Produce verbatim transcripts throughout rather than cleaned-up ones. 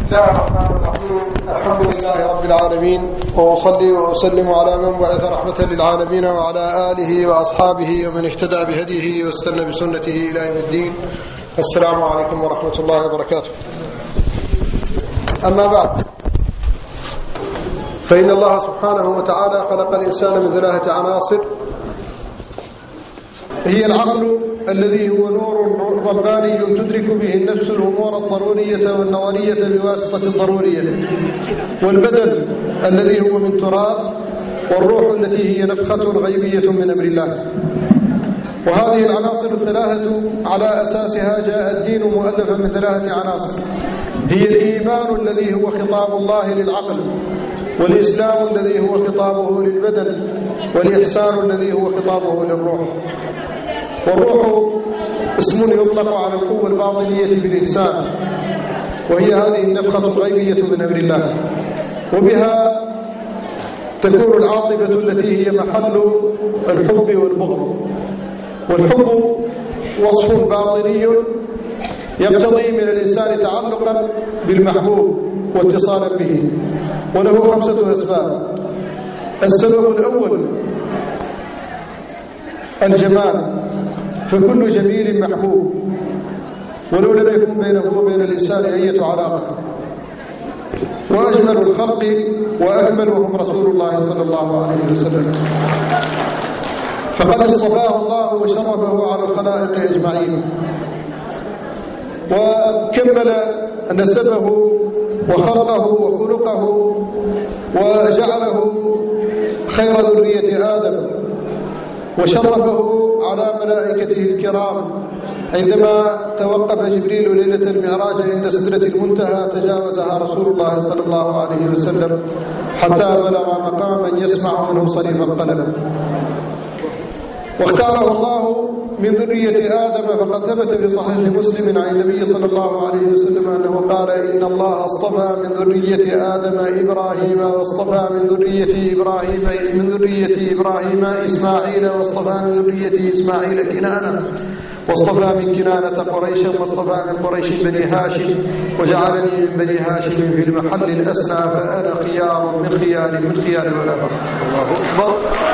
الله الرحمن الرحيم. الحمد لله رب العالمين، وأصلي وأسلم على من بعث رحمة للعالمين وعلى آله وأصحابه ومن اهتدى بهديه واستنى بسنته إلى يوم الدين. السلام عليكم ورحمة الله وبركاته. أما بعد، فإن الله سبحانه وتعالى خلق الإنسان من ثلاثة عناصر، هي العقل الذي هو نور رباني تدرك به النفس الأمور الضرورية والنظرية بواسطة الضرورية، والبدن الذي هو من تراب، والروح التي هي نفخة غيبية من أمر الله. وهذه العناصر الثلاثة على أساسها جاء الدين مؤلفا من ثلاثة عناصر، هي الإيمان الذي هو خطاب الله للعقل، والإسلام الذي هو خطابه للبدن، والإحسان الذي هو خطابه للروح. والروح اسم يطلق على القوة الباطنية بالإنسان، وهي هذه النفخة الغيبية من أمر الله، وبها تكون العاطفة التي هي محل الحب والبغض. والحب وصف باطني يقتضي من الإنسان تعلقا بالمحبوب واتصالا به، وله خمسة أسباب. السبب الأول الجمال، فكل جميل محبوب، ولو لم يكن بينه وبين الإنسان أي علاقة. وأجمل الخلق وأكملهم رسول الله صلى الله عليه وسلم، فقد اصطفاه الله وشرفه على الخلائق أجمعين، وكمل نسبه وخلقه وخلقه وجعله خير ذرية آدم، وشرفه على ملائكته الكرام. عندما توقف جبريل ليلة المعراج عند سدرة المنتهى تجاوزها رسول الله صلى الله عليه وسلم حتى بلغ مقاما يسمع منه صريف القلم. واختاره الله من ذرية آدم، فقد ثبت في صحيح مسلم عن النبي صلى الله عليه وسلم أنه قال: إن الله اصطفى من ذرية آدم إبراهيم، واصطفى من ذرية إبراهيم من ذرية إبراهيم إسماعيل، واصطفى من ذرية إسماعيل كنانة، واصطفى من كنانة قريشا، واصطفى من قريش بني هاشم، وجعلني من بني هاشم في المحل الأسنى، فأنا خيار من خيار من خيار ولا فخر. الله أكبر.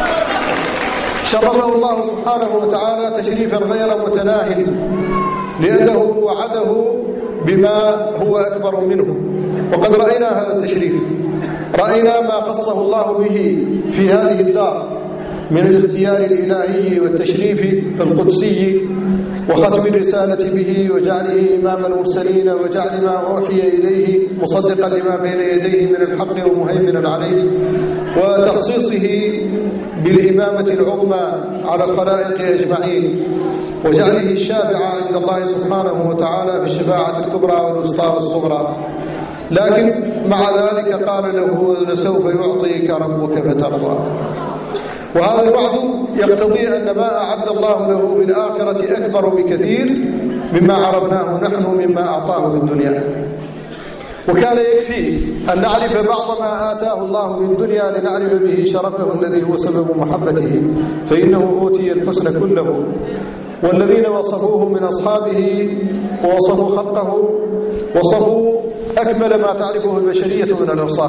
شرفه الله سبحانه وتعالى تشريفا غير متناهٍ، لأنه وعده بما هو أكبر منه. وقد رأينا هذا التشريف، رأينا ما خصه الله به في هذه الدار من الاختيار الإلهي والتشريف القدسي، وختم الرسالة به، وجعله إمام المرسلين، وجعل ما أوحي إليه مصدقا لما بين يديه من الحق ومهيمنا عليه، وتخصيصه بالإمامة العظمى على الخلائق أجمعين، وجعله الشافع عند الله سبحانه وتعالى بالشفاعة الكبرى والوسطى والصغرى. لكن مع ذلك قال له: لسوف يعطيك ربك فترضى. وهذا الوعد يقتضي أن ما أعد الله له بالآخرة أكبر بكثير مما عرفناه نحن مما أعطاه من الدنيا. وكان يكفي أن نعرف بعض ما آتاه الله من الدنيا لنعرف به شرفه الذي هو سبب محبته، فإنه أوتي الحسن كله. والذين وصفوه من أصحابه ووصفوا خلقه وصفوا أكمل ما تعرفه البشرية من الأوصاف.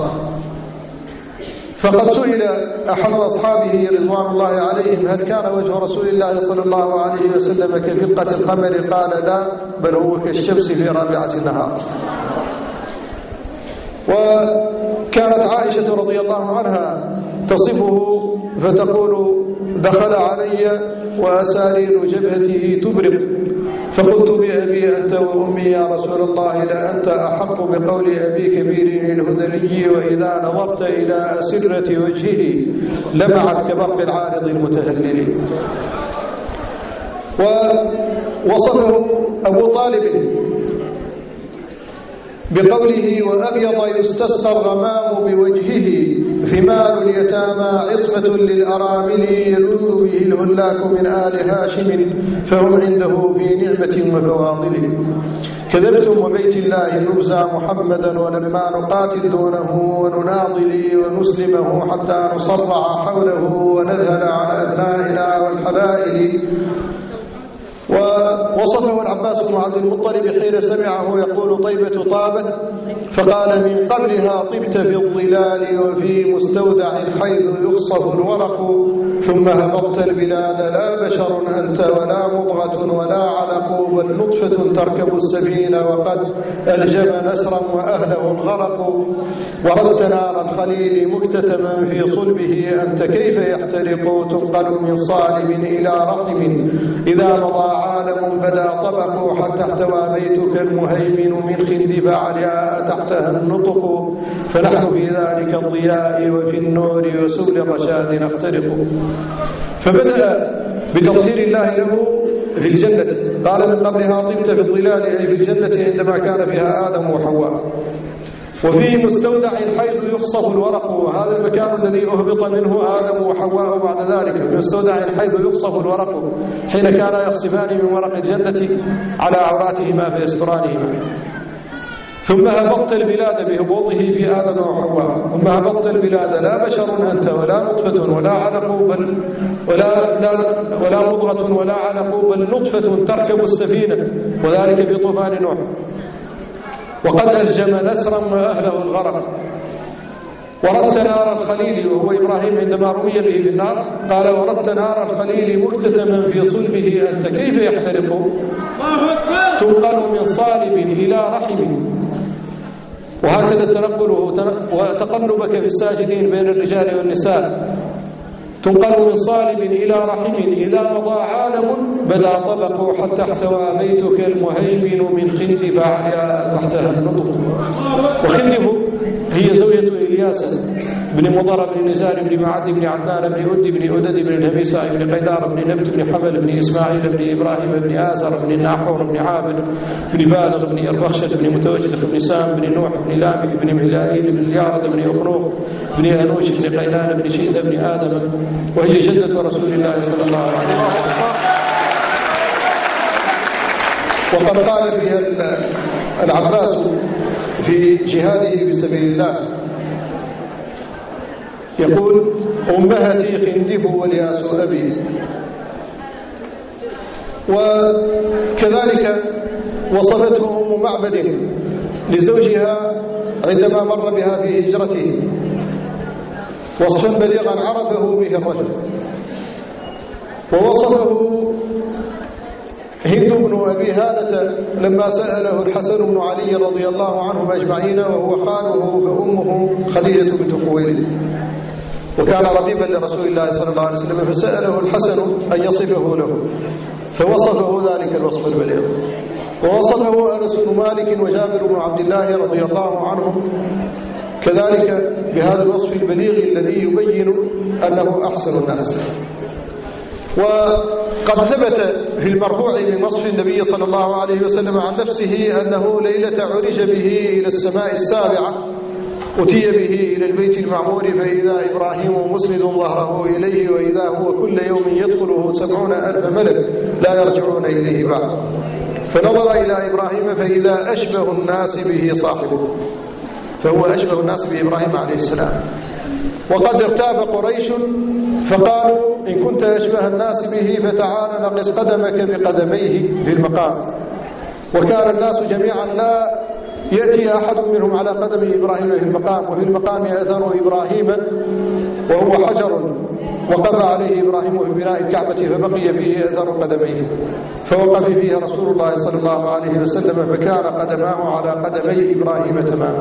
فقد سئل أحد أصحابه رضوان الله عليهم: هل كان وجه رسول الله صلى الله عليه وسلم كفقة القمر؟ قال: لا، بل هو كالشمس في رابعة النهار. وكانت عائشة رضي الله عنها تصفه فتقول: دخل علي وأسارير جبهته تبرق، فقلت: بأبي أنت وأمي يا رسول الله، لا أنت أحق بقول أبي كبير الهذلي، وإذا نظرت إلى أسرة وجهه لمعت كبرق العارض المتهلل. ووصفه أبو طالب بقوله: وأبيض يستسقى الغمام بوجهه، ثمار اليتامى عصمة للأرامل، يلوذ به الهلاك من آل هاشم، فهم عنده في نعمة وفواضل. كذبتم وبيت الله نبزى محمدا، ولما نقاتل دونه ونناضل ونسلمه حتى نصرع حوله ونذهل على أبنائنا والحلائل. ووصفه العباس بن عبد المطلب حين سمعه يقول طيبة طابت، فقال من قبلها طبت في الظلال وفي مستودع حيث يخصف الورق، ثم هبطت البلاد لا بشر أنت ولا مضغة ولا علق، بل نطفة تركب السفينة وقد ألجم نسرا وأهله الغرق، وردت نار الخليل مكتتما في صلبه أنت كيف يحترق، تنقل من صالب إلى رقم إذا مضى عالم بدا طبق، حتى احتوى بيتك المهيمن من خندب علياء تحتها النطق، فنحن في ذلك الضياء وفي النور وسبل الرشاد نخترق. فبدأ بتطهير الله له في الجنة، قال من قبلها طبت في الظلال أي في الجنة عندما كان فيها آدم وحواء، وفي مستودع حيث يخصف الورق، وهذا المكان الذي أهبط منه آدم وحواء بعد ذلك، في مستودع حيث يخصف الورق حين كانا يخصفان من ورق الجنة على عوراتهما فيسترانهما. ثم هبطت البلاد بهبوطه في آدم وحواء، ثم هبطت البلاد لا بشر أنت ولا نطفة ولا علق بل ولا, لا ولا مضغة ولا علق، بل نطفة تركب السفينة، وذلك في طوفان نوح، وقد ألجم نسرا وأهله الغرق. وردت نار الخليل وهو إبراهيم عندما رمي به بالنار، قال وردت نار الخليل مكتتما في صلبه أنت كيف يحترق، تنقل من صالب إلى رحم. وهكذا تنقله وتقلبك في الساجدين بين الرجال والنساء، تنقل من صالب إلى رحم إذا مضى عالم بدا طبق، حتى احتوى بيتك المهيمن من خندب علياء تحتها النطق. وخندب هي زوجة إلياس بن مضر بن نزار بن معد بن عدنان بن أد بن أدد بن الهميساء بن قيدار بن نبت بن حمل بن إسماعيل بن إبراهيم بن آزر بن ناحور بن عابد بن بالغ بن البخشة بن متوشدخ بن سام بن نوح بن لامك بن مهلائيل بن اليارد بن أخنوخ بن أنوش بن قيلان بن شيث بن آدم، وهي جدة رسول الله صلى الله عليه وسلم. وقد قال فيها العباس في جهاده في سبيل الله، يقول أمهتي خندب والياس أبي. وكذلك وصفته أم معبد لزوجها عندما مر بها في هجرته وصفا بليغا عرفه به الرجل. ووصفه هند بن أبي هالة لما سأله الحسن بن علي رضي الله عنهم أجمعين وهو خاله فأمه خديجة بنت خويلد، وكان ربيبا لرسول الله صلى الله عليه وسلم، فسأله الحسن أن يصفه له فوصفه ذلك الوصف البليغ. ووصفه أنس بن مالك وجابر بن عبد الله رضي الله عنهم كذلك بهذا الوصف البليغ الذي يبين أنه أحسن الناس. وقد ثبت في المرفوع من وصف النبي صلى الله عليه وسلم عن نفسه أنه ليلة عرج به إلى السماء السابعة أتي به إلى البيت المعمور فإذا إبراهيم مسند ظهره إليه، وإذا هو كل يوم يدخله سبعون ألف ملك لا يرجعون إليه بعد، فنظر إلى إبراهيم فإذا أشبه الناس به صاحبه، فهو أشبه الناس بإبراهيم عليه السلام. وقد ارتاب قريش فقالوا إن كنت أشبه الناس به فتعال نقص قدمك بقدميه في المقام. وكان الناس جميعا لا يأتي أحد منهم على قدم إبراهيم في المقام، وفي المقام أثر إبراهيم وهو حجر وقف عليه إبراهيم في بناء الكعبة فبقي فيه أثر قدميه، فوقف فيه رسول الله صلى الله عليه وسلم فكان قدماه على قدمي إبراهيم تماما.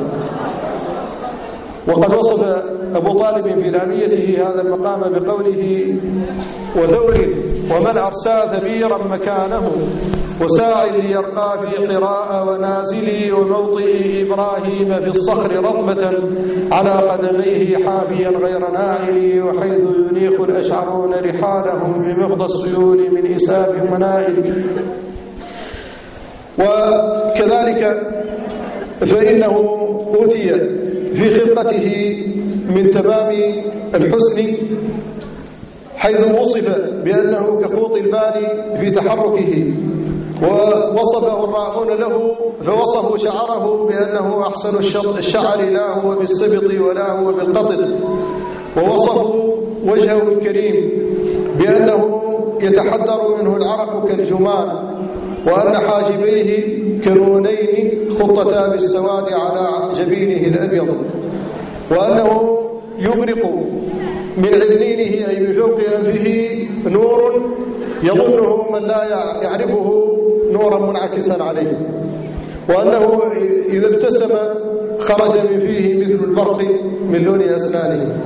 وقد وصف أبو طالب في لاميته هذا المقام بقوله وثور ومن أرسى ثبيرا مكانه وساعي ليرقى في قراءة ونازلي وموطئ إبراهيم في الصخر رطبة على قدميه حافيا غير نائل، وحيث ينيخ الأشعرون رحالهم بمغضى السيول من إساب منائل. وكذلك فإنه أوتي في خلقته من تمام الحسن حيث وصف بأنه كخوط البال في تحركه، ووصفه الراعون له فوصفوا شعره بأنه أحسن الشعر لا هو بالسبط ولا هو بالقطط، ووصفوا وجهه الكريم بأنه يتحدر منه العرق كالجمان، وأن حاجبيه كنونين خطتا بالسواد على جبينه الأبيض، وأنه يبرق من عذنينه أي من فوق أنفه نور يظنه من لا يعرفه نورا منعكسا عليه، وأنه إذا ابتسم خرج من فيه مثل البرق من لون أسنانه.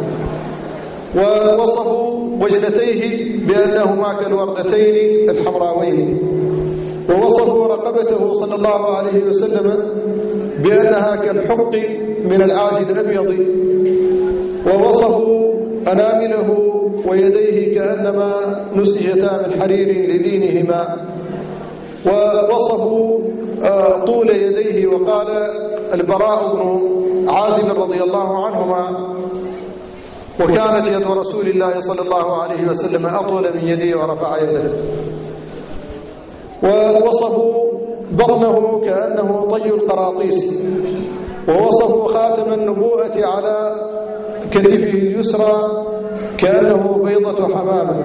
ووصفوا وجنتيه بأنهما كالوردتين الحمراوين، ووصفوا رقبته صلى الله عليه وسلم بأنها كالحق من العاج الأبيض، ووصفوا أنامله ويديه كأنما نسجتا من حرير للينهما، ووصفوا طول يديه. وقال البراء بن عازب رضي الله عنهما: وكانت يد رسول الله صلى الله عليه وسلم أطول من يديه ورفع يده. ووصفوا بطنه كأنه طي القراطيس، ووصفوا خاتم النبوءة على كتفه اليسرى كأنه بيضة حمامة،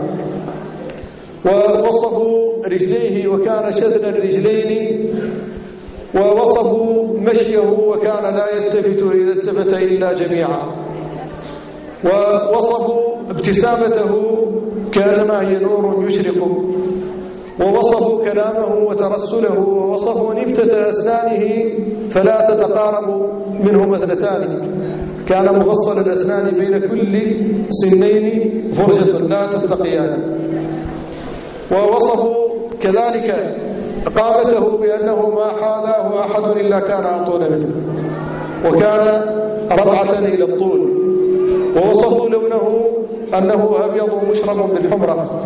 ووصفوا رجليه وكان شذن الرجلين، ووصفوا مشيه وكان لا يلتفت إذا التفت إلا جميعا، ووصفوا ابتسامته كأنما هي نور يشرق، ووصفوا كلامه وترسله، ووصفوا نبتة أسنانه فلا تتقارب منهما اثنتان، كان مفصل الأسنان بين كل سنين فرجة لا تلتقيان. ووصفوا كذلك قامته بأنه ما حاذاه أحد إلا كان أطول منه، وكان ربعة إلى الطول. ووصفوا لونه أنه أبيض مشرب بالحمرة.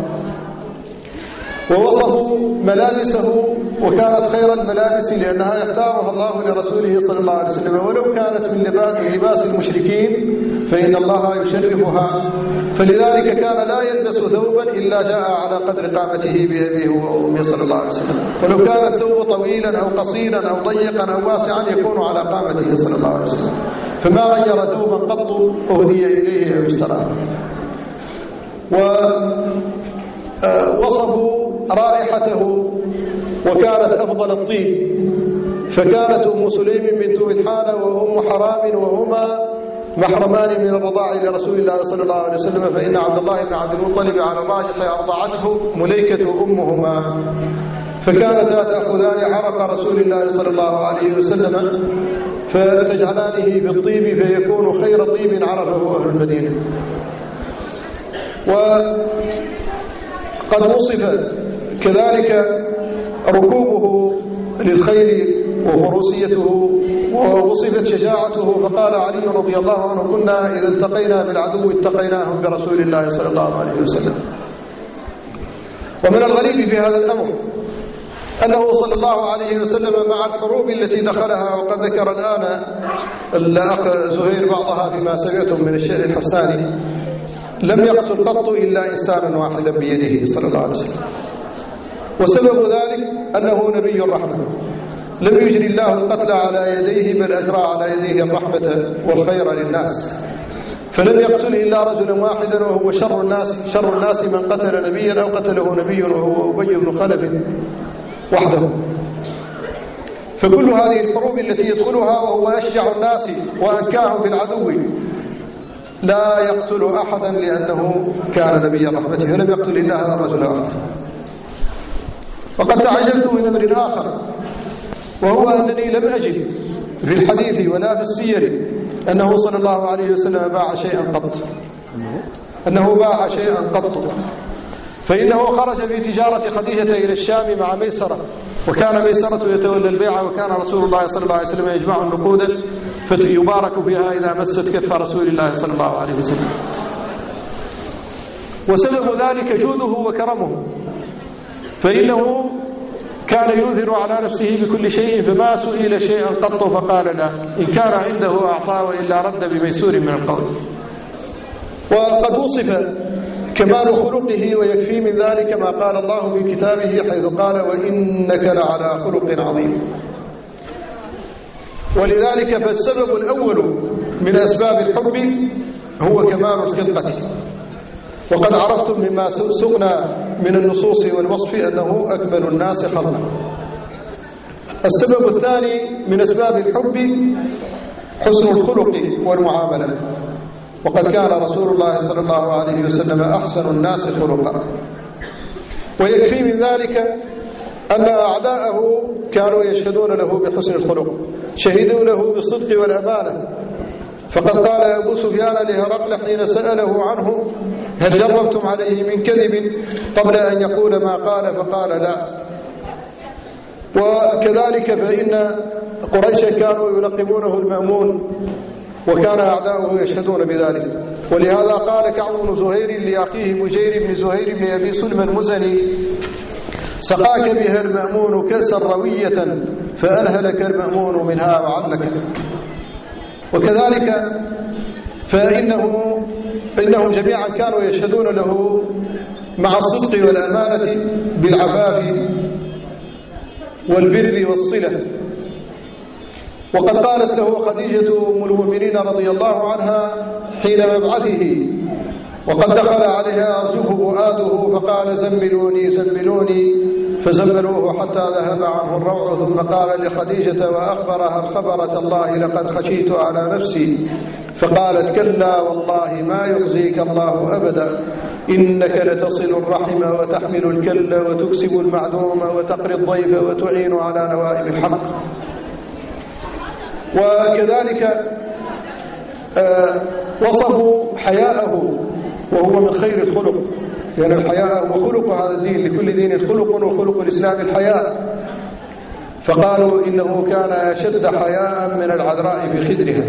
ووصفوا ملابسه وكانت خير الملابس لأنها يختارها الله لرسوله صلى الله عليه وسلم، ولو كانت من لباس المشركين فإن الله يشرفها، فلذلك كان لا يلبس ثوبا إلا جاء على قدر قامته بأبيه وأمه صلى الله عليه وسلم، ولو كان الثوب طويلا أو قصيرا أو ضيقا أو واسعا يكون على قامته صلى الله عليه وسلم، فما غير ثوبا قط أهدي إليه أو اشتراه. ووصفوا رائحته وكانت أفضل الطيب، فكانت أم سليم بنت ملحان وأم حرام وهما محرمان من الرضاع لرسول الله صلى الله عليه وسلم، فإن عبد الله بن عبد المطلب على الراجح أرضعته مليكة أمهما، فكانتا تأخذان عرق رسول الله صلى الله عليه وسلم فتجعلانه بالطيب فيكون خير طيب عرفه أهل المدينة. وقد وصف كذلك ركوبه للخيل وفروسيته، ووصفت شجاعته، فقال علي رضي الله عنه: كنا إذا التقينا بالعدو اتقيناهم برسول الله صلى الله عليه وسلم. ومن الغريب في هذا الأمر أنه صلى الله عليه وسلم مع الحروب التي دخلها، وقد ذكر الآن الأخ زهير بعضها فيما سمعتم من الشعر الحساني، لم يقتل قط إلا إنسانا واحدا بيده صلى الله عليه وسلم. وسبب ذلك أنه نبي الرحمة، لم يجري الله القتل على يديه بل أجرى على يديه الرحمة والخير للناس، فلم يقتل إلا رجلا واحدا وهو شر الناس شر الناس من قتل نبيا أو قتله نبي وهو أبي بن خلف وحده. فكل هذه الحروب التي يدخلها وهو أشجع الناس وأنكاهم بالعدو لا يقتل أحدا لأنه كان نبي الرحمة، فلم يقتل إلا هذا الرجل واحد. وقد تعجبت من أمر آخر، وهو أنني لم أجد في الحديث ولا في السير أنه صلى الله عليه وسلم باع شيئا قط أنه باع شيئا قط فإنه خرج في تجارة خديجة إلى الشام مع ميسرة، وكان ميسرة يتولى البيع، وكان رسول الله صلى الله عليه وسلم يجمع النقود فيبارك بها إذا مست كف رسول الله صلى الله عليه وسلم. وسبب ذلك جوده وكرمه، فإنه كان يؤثر على نفسه بكل شيء، فما سئل شيئا قط فقال لا، إن كان عنده أعطاه وإلا رد بميسور من القول. وقد وصف كمال خلقه، ويكفي من ذلك ما قال الله في كتابه حيث قال: وإنك لعلى خلق عظيم. ولذلك فالسبب الأول من أسباب الحب هو كمال الخلقة. وقد عرفتم مما سقنا من النصوص والوصف أنه أكمل الناس خلقا. السبب الثاني من أسباب الحب حسن الخلق والمعاملة، وقد كان رسول الله صلى الله عليه وسلم أحسن الناس خلقا. ويكفي من ذلك أن أعداءه كانوا يشهدون له بحسن الخلق، شهدوا له بالصدق والأمانة. فقد قال أبو سفيان لهرقل حين سأله عنه: هل جربتم عليه من كذب قبل أن يقول ما قال؟ فقال: لا. وكذلك فإن قريشا كانوا يلقبونه المأمون، وكان أعداؤه يشهدون بذلك. ولهذا قال كعب بن زهير لأخيه بجير بن زهير بن أبي سلمى المزني: سقاك بها المأمون كأسا روية فأنهلك المأمون منها وعلك. وكذلك فإنه إنهم جميعا كانوا يشهدون له مع الصدق والأمانة بالعفاف والبر والصلة. وقد قالت له خديجة أم المؤمنين رضي الله عنها حين مبعثه وقد دخل عليها أرجوه فؤاده فقال: زملوني زملوني، فزملوه حتى ذهب عنه الروع. ثم قال لخديجة وأخبرها الخبر: تالله لقد خشيت على نفسي. فقالت: كلا والله ما يخزيك الله أبدا، إنك لتصل الرحم وتحمل الكل وتكسب المعدوم وتقري الضيف وتعين على نوائب الحق. وكذلك آه وصفوا حياءه وهو من خير الخلق، لأن يعني الحياء هو خلق هذا الدين، لكل دين خلق، وخلق الإسلام الحياء. فقالوا إنه كان أشد حياء من العذراء في خدرها.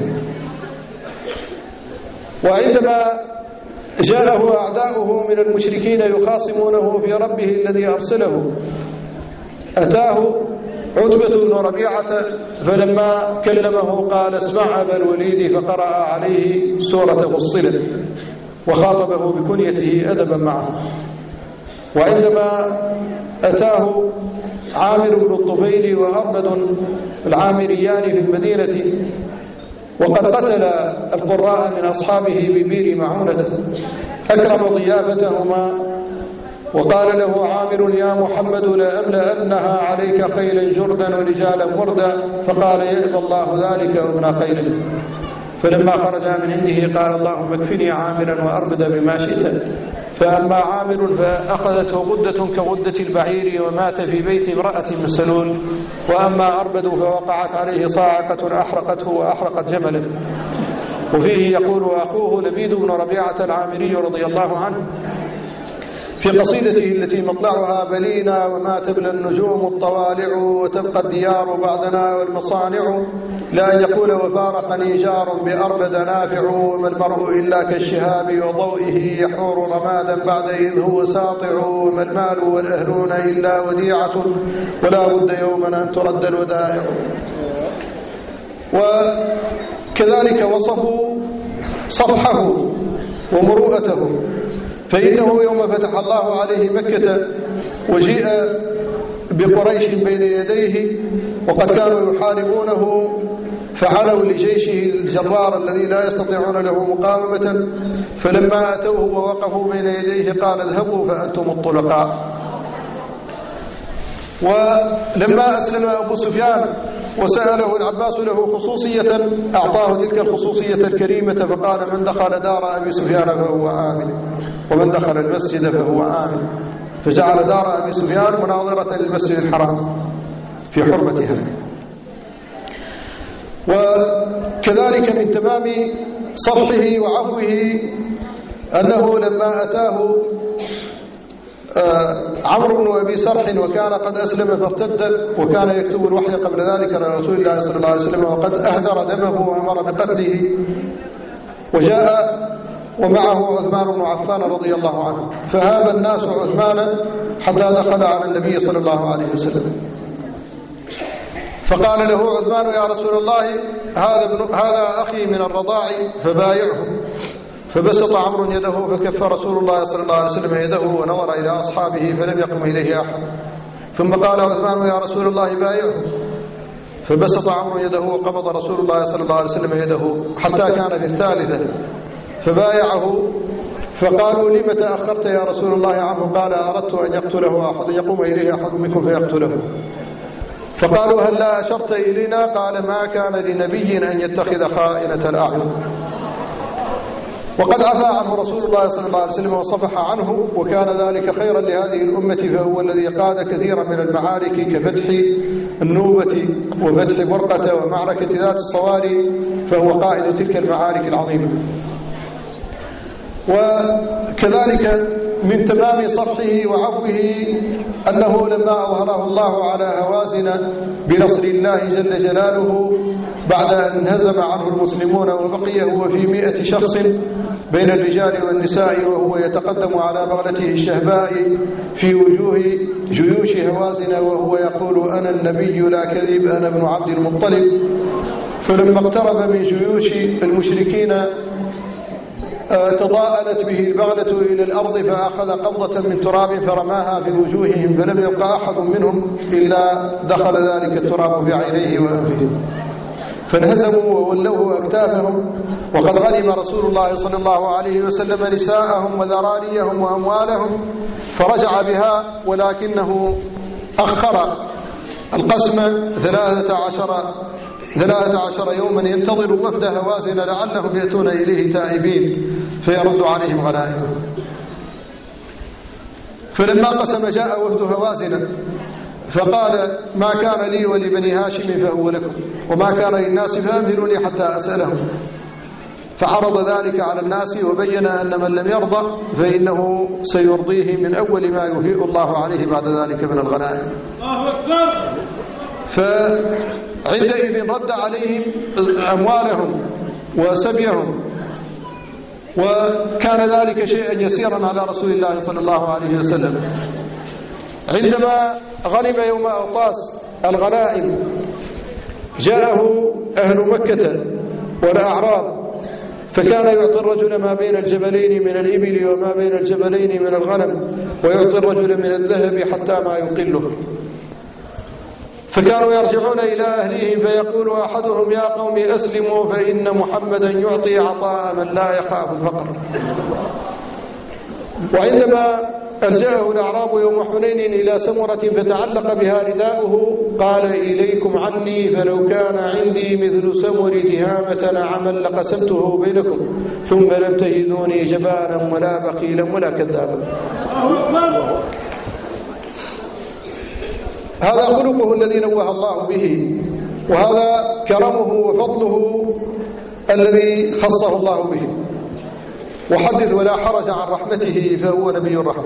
وعندما جاءه أعداؤه من المشركين يخاصمونه في ربه الذي أرسله، أتاه عتبة بن ربيعة فلما كلمه قال: اسمع أبا الوليد، فقرأ عليه سورة فصلت وخاطبه بكنيته أدبا معه. وعندما أتاه عامر بن الطفيل وأربد العامريان في المدينة وقد قتل القراء من أصحابه ببير معونة، أكرم ضيافتهما وقال له عامر: يا محمد لأملأنها عليك خيلا جردا ورجالا وردا. فقال: يأبى الله ذلك وابن خيل. فلما خرج من عنده قال: اللهم اكفني عامرا وأربد بما شئت. فأما عامر فأخذته غدة كغدة البعير ومات في بيت امرأة من سلول. وأما أربد فوقعت عليه صاعقة أحرقته وأحرقت جمله. وفيه يقول أخوه لبيد بن ربيعة العامري رضي الله عنه في قصيدته التي مطلعها بلينا: وما تبلى النجوم الطوالع وتبقى الديار بعدنا والمصانع، لا أن يقول وفارقني جار بأربد نافع، وما المرء إلا كالشهاب وضوئه يحور رمادا بعد إذ هو ساطع، وما المال والأهلون إلا وديعة ولا بد يوما أن ترد الودائع. وكذلك وصفوا صفحه ومروءته، فإنه يوم فتح الله عليه مكة وجيء بقريش بين يديه وقد كانوا يحاربونه، فعلوا لجيشه الجرار الذي لا يستطيعون له مقاومة، فلما أتوه ووقفوا بين يديه قال: اذهبوا فأنتم الطلقاء. ولما أسلم أبو سفيان وسأله العباس له خصوصية أعطاه تلك الخصوصية الكريمة، فقال: من دخل دار أبي سفيان فهو آمن، ومن دخل المسجد فهو آمن. فجعل دار أبي سفيان مناظرة للمسجد الحرام في حرمتها. وكذلك من تمام صفحه وعفوه أنه لما أتاه عمرو بن أبي سرح وكان قد أسلم فارتد، وكان يكتب الوحي قبل ذلك لرسول الله صلى الله عليه وسلم وقد أهدر دمه وأمر بقتله، وجاء ومعه عثمان بن عفان رضي الله عنه، فهاب الناس عثمان حتى دخل على النبي صلى الله عليه وسلم، فقال له عثمان: يا رسول الله، هذا هذا أخي من الرضاع فبايعه. فبسط عمرو يده فكف رسول الله صلى الله عليه وسلم يده ونظر إلى أصحابه فلم يقم إليه أحد. ثم قال عثمان: يا رسول الله بايعه. فبسط عمرو يده وقبض رسول الله صلى الله عليه وسلم يده حتى كان في الثالثة فبايعه، فقالوا لم تأخرت يا رسول الله عنه؟ قال أردت أن يقتله أحد، يقوم إليه أحد منكم فيقتله. فقالوا هل لا أشرت إلينا؟ قال ما كان لنبي أن يتخذ خائنة الأعين. وقد عفى عنه رسول الله صلى الله عليه وسلم وصفح عنه، وكان ذلك خيرا لهذه الأمة، فهو الذي قاد كثيرا من المعارك كفتح النوبة وفتح برقة ومعركة ذات الصواري، فهو قائد تلك المعارك العظيمة. وكذلك من تمام صفحه وعفوه أنه لما أظهره الله على هوازن بنصر الله جل جلاله بعد أن هزم عنه المسلمون وبقي هو في مئة شخص بين الرجال والنساء، وهو يتقدم على بغلته الشهباء في وجوه جيوش هوازن وهو يقول أنا النبي لا كذب، أنا ابن عبد المطلب. فلما اقترب من جيوش المشركين تضاءلت به البغلة إلى الأرض، فأخذ قبضة من تراب فرماها في وجوههم، فلم يبقى أحد منهم إلا دخل ذلك التراب في عينيه وأنفه، فانهزموا وولوه أكتافهم. وقد غنم رسول الله صلى الله عليه وسلم نساءهم وذراريهم وأموالهم فرجع بها، ولكنه أخر القسم ثلاثة عشر ثلاثة عشر يوما ينتظر وفد هوازن لعلهم يأتون إليه تائبين فيرد عليهم غنائمهم. فلما قسم جاء وفد هوازن فقال ما كان لي ولبني هاشم فهو لكم، وما كان للناس فأنذروني حتى أسألهم. فعرض ذلك على الناس وبين أن من لم يرضى فإنه سيرضيه من أول ما يفيء الله عليه بعد ذلك من الغنائم. الله أكبر. فعندئذ رد عليهم أموالهم وسبيهم، وكان ذلك شيئا يسيرا على رسول الله صلى الله عليه وسلم. عندما غنم يوم أوطاس الغنائم جاءه أهل مكة والأعراب، فكان يعطي الرجل ما بين الجبلين من الإبل وما بين الجبلين من الغنم، ويعطي الرجل من الذهب حتى ما يقله. فكانوا يرجعون إلى أهليهم فيقول أحدهم يا قوم أسلموا فإن محمدا يعطي عطاء من لا يخاف الفقر. وعندما ألجأه الأعراب يوم حنين إلى سمرة فتعلق بها رداؤه قال إليكم عني فلو كان عندي مثل سمر تهامة نعما لقسمته بينكم ثم لم تجدوني جبانا ولا بخيلا ولا كذابا. هذا خلقه الذي نوه الله به، وهذا كرمه وفضله الذي خصه الله به. وحدث ولا حرج عن رحمته فهو نبي الرحمة.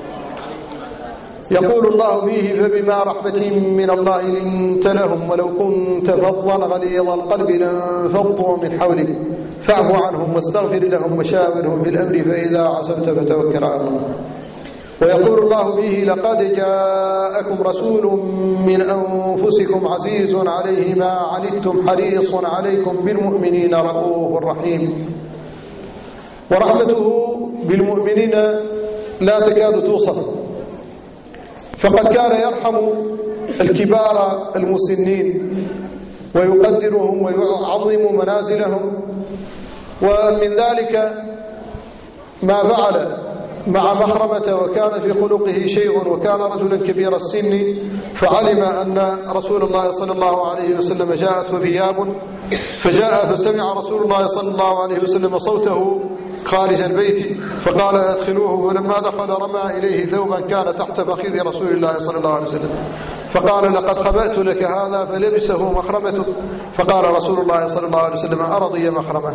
يقول الله فيه فبما رحمة من الله لنت لهم ولو كنت فظا غليظ القلب لانفضوا من حولك فاعف عنهم واستغفر لهم وشاورهم في الأمر فإذا عزمت فتوكل على الله. ويقول الله فيه لقد جاءكم رسول من أنفسكم عزيز عليه ما عنتم حريص عليكم بالمؤمنين رؤوف رحيم. ورحمته بالمؤمنين لا تكاد توصف، فقد كان يرحم الكبار المسنين ويقدرهم ويعظم منازلهم. ومن ذلك ما فعل مع مخرمة، وكان في خلقه شيء وكان رجلا كبير السن، فعلم أن رسول الله صلى الله عليه وسلم جاءته ثياب، فجاء فسمع رسول الله صلى الله عليه وسلم صوته خارج البيت فقال ادخلوه، ولما دخل رمى إليه ثوبا كان تحت فخذ رسول الله صلى الله عليه وسلم فقال لقد خبأت لك هذا، فلبسه مخرمته، فقال رسول الله صلى الله عليه وسلم أرضي مخرمه.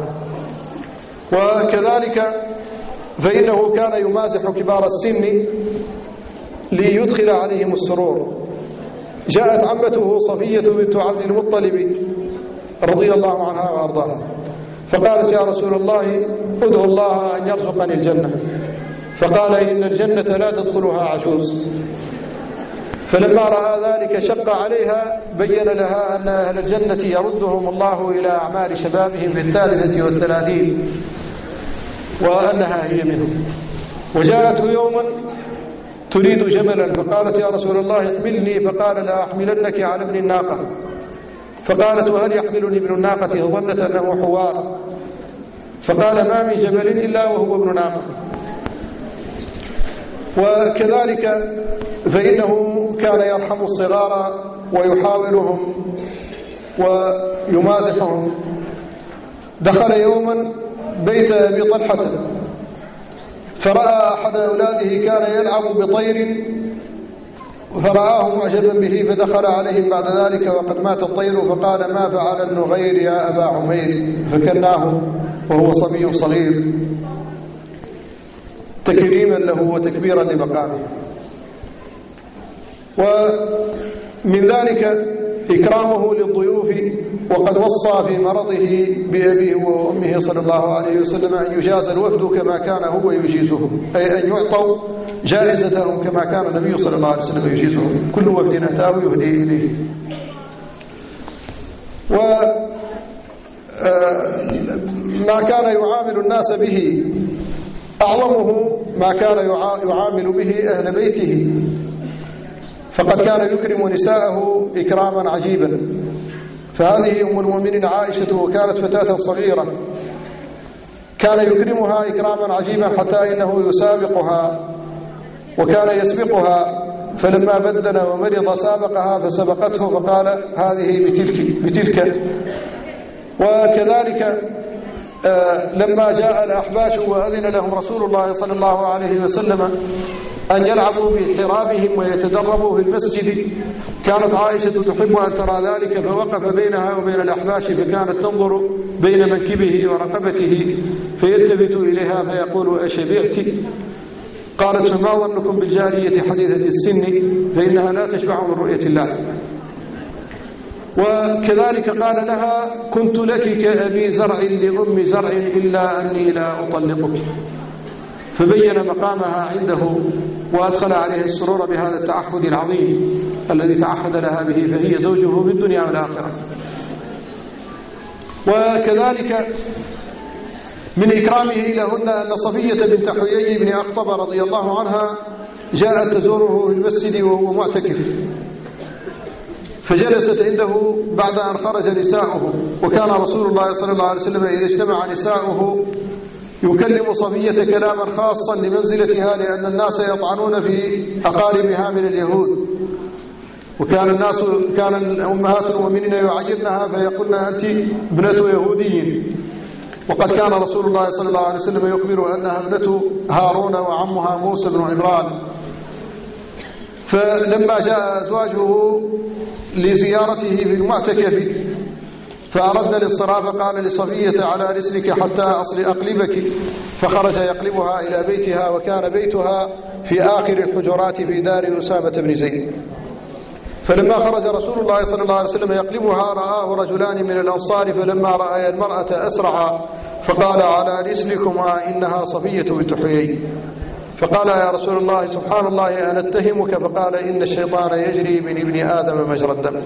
وكذلك فإنه كان يمازح كبار السن ليدخل عليهم السرور. جاءت عمته صفية بنت عبد المطلب رضي الله عنها وأرضاها فقالت يا رسول الله ادعو الله أن يرزقني الجنة، فقال إن الجنة لا تدخلها عجوز. فلما رأى ذلك شق عليها بين لها أن أهل الجنة يردهم الله إلى أعمال شبابهم في الثالثة والثلاثين وأنها هي منهم. وجاءته يوما تريد جملا فقالت يا رسول الله احملني، فقال لا أحملنك على ابن الناقة. فقالت وهل يحملني ابن الناقة؟ ظنت أنه حوار، فقال ما من جبل إلا وهو ابن ناقة. وكذلك فإنه كان يرحم الصغار ويحاورهم ويمازحهم. دخل يوما بيت أبي طلحة فرأى أحد أولاده كان يلعب بطير فرآه معجبا به، فدخل عليهم بعد ذلك وقد مات الطير فقال: ما فعل النغير يا أبا عمير؟ فكناه وهو صبي صغير تكريما له وتكبيرا لمقامه. ومن ذلك إكرامه للضيوف، وقد وصى في مرضه بأبيه وأمه صلى الله عليه وسلم أن يجاز الوفد كما كان هو يجيزهم، أي أن يعطوا جائزتهم كما كان النبي صلى الله عليه وسلم يجيزهم. كل وفد أتاه يهدي إليه. وما كان يعامل الناس به أعظمه ما كان يعامل به أهل بيته، فقد كان يكرم نساءه إكراما عجيبا. فهذه أم المؤمنين عائشة، وكانت فتاة صغيرة، كان يكرمها إكراما عجيبا حتى إنه يسابقها وكان يسبقها، فلما بدن ومرض سابقها فسبقته فقال: هذه بتلك بتلك. وكذلك لما جاء الأحباش وأذن لهم رسول الله صلى الله عليه وسلم أن يلعبوا بحرابهم ويتدربوا في المسجد، كانت عائشة تحب أن ترى ذلك، فوقف بينها وبين الأحباش فكانت تنظر بين منكبه ورقبته فيلتفت إليها فيقول: أشبعت؟ قالت: فما ظنكم بالجارية حديثة السن فإنها لا تشبع من رؤية الله. وكذلك قال لها: كنت لك كأبي زرع لأم زرع إلا أني لا أطلقك. فبين مقامها عنده وأدخل عليه السرور بهذا التعهد العظيم الذي تعهد لها به، فهي زوجه في الدنيا والآخرة. وكذلك من إكرامه لهن أن صفية بنت حيي بن أخطب رضي الله عنها جاءت تزوره في المسجد وهو معتكف، فجلست عنده بعد أن خرج نساؤه. وكان رسول الله صلى الله عليه وسلم إذا اجتمع نساؤه يكلم صفية كلاما خاصا لمنزلتها، لأن الناس يطعنون في أقاربها من اليهود، وكان الناس كان أمهات المؤمنين يعيرنها فيقولن: أنت ابنة يهودي. وقد كان رسول الله صلى الله عليه وسلم يخبر أنها ابنة هارون وعمها موسى بن عمران. فلما جاء أزواجه لزيارته في المعتكف فأردنا للصراف قال لصفية: على رسلك حتى أصل أقلبك. فخرج يقلبها إلى بيتها، وكان بيتها في آخر الحجرات في دار أسامة بن زيد. فلما خرج رسول الله صلى الله عليه وسلم يقلبها رآه رجلان من الأنصار، فلما رأى المرأة أسرع فقال: على رسلكما إنها صفية بنت حيي. فقال: يا رسول الله سبحان الله أنا أتهمك؟ فقال: إن الشيطان يجري من ابن آدم مجرى الدم.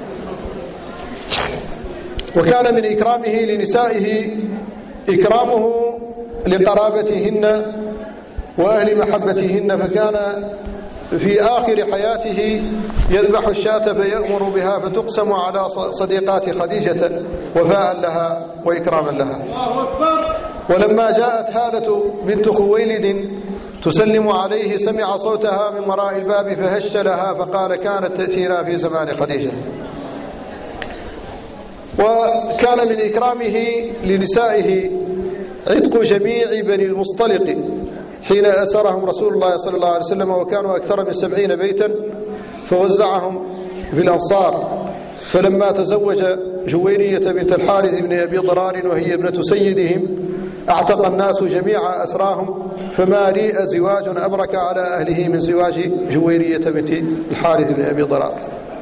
وكان من إكرامه لنسائه إكرامه لقرابتهن وأهل محبتهن، فكان في آخر حياته يذبح الشاة فيأمر بها فتقسم على صديقات خديجة وفاء لها وإكراما لها. ولما جاءت هالة بنت خويلد تسلم عليه سمع صوتها من وراء الباب فهش لها فقال: كانت تأتينا في زمان خديجة. وكان من إكرامه لنسائه عتق جميع بني المصطلق حين أسرهم رسول الله صلى الله عليه وسلم، وكانوا أكثر من سبعين بيتا، فوزعهم في الأنصار. فلما تزوج جويرية بنت الحارث بن أبي ضرار وهي ابنة سيدهم اعتق الناس جميع أسراهم، فما ريء زواج أبرك على أهله من زواج جويرية بنت الحارث بن أبي ضرار.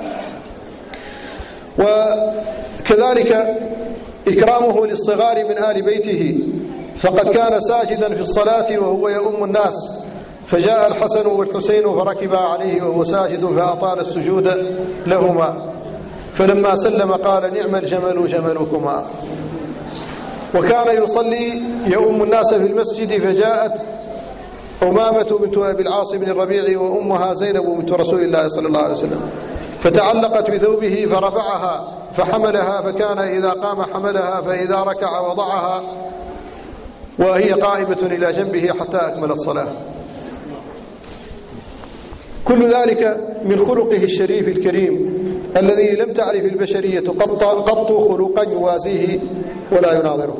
وكذلك إكرامه للصغار من آل بيته، فقد كان ساجدا في الصلاة وهو يؤم الناس، فجاء الحسن والحسين فركبا عليه وهو ساجد فأطال السجود لهما، فلما سلم قال: نعم الجمل جملكما. وكان يصلي يؤم الناس في المسجد، فجاءت أمامة بنت أبي العاص بن الربيع وأمها زينب بنت رسول الله صلى الله عليه وسلم، فتعلقت بثوبه فرفعها فحملها، فكان إذا قام حملها، فإذا ركع وضعها وهي قائمة إلى جنبه حتى أكمل الصلاة. كل ذلك من خلقه الشريف الكريم الذي لم تعرف البشرية قط, قط خلقا يوازيه ولا يناظره.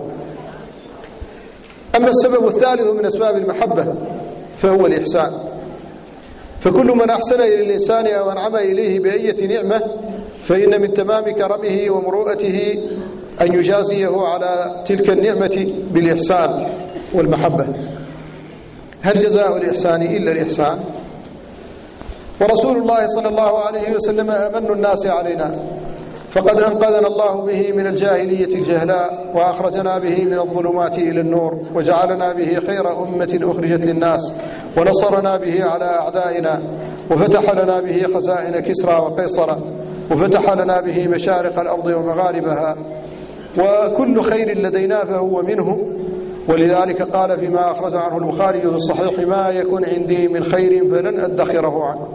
أما السبب الثالث من أسباب المحبة فهو الإحسان، فكل من أحسن إلى الإنسان أو أنعم إليه بأية نعمة فإن من تمام كرمه ومروءته أن يجازيه على تلك النعمة بالإحسان والمحبة. هل جزاء الإحسان إلا الإحسان؟ ورسول الله صلى الله عليه وسلم أمن الناس علينا، فقد أنقذنا الله به من الجاهلية الجهلاء وأخرجنا به من الظلمات إلى النور، وجعلنا به خير أمة أخرجت للناس، ونصرنا به على أعدائنا، وفتح لنا به خزائن كسرى وقيصر، وفتح لنا به مشارق الأرض ومغاربها، وكل خير لدينا فهو منه. ولذلك قال فيما أخرج عنه البخاري في الصحيح: ما يكن عندي من خير فلن أدخره عنه.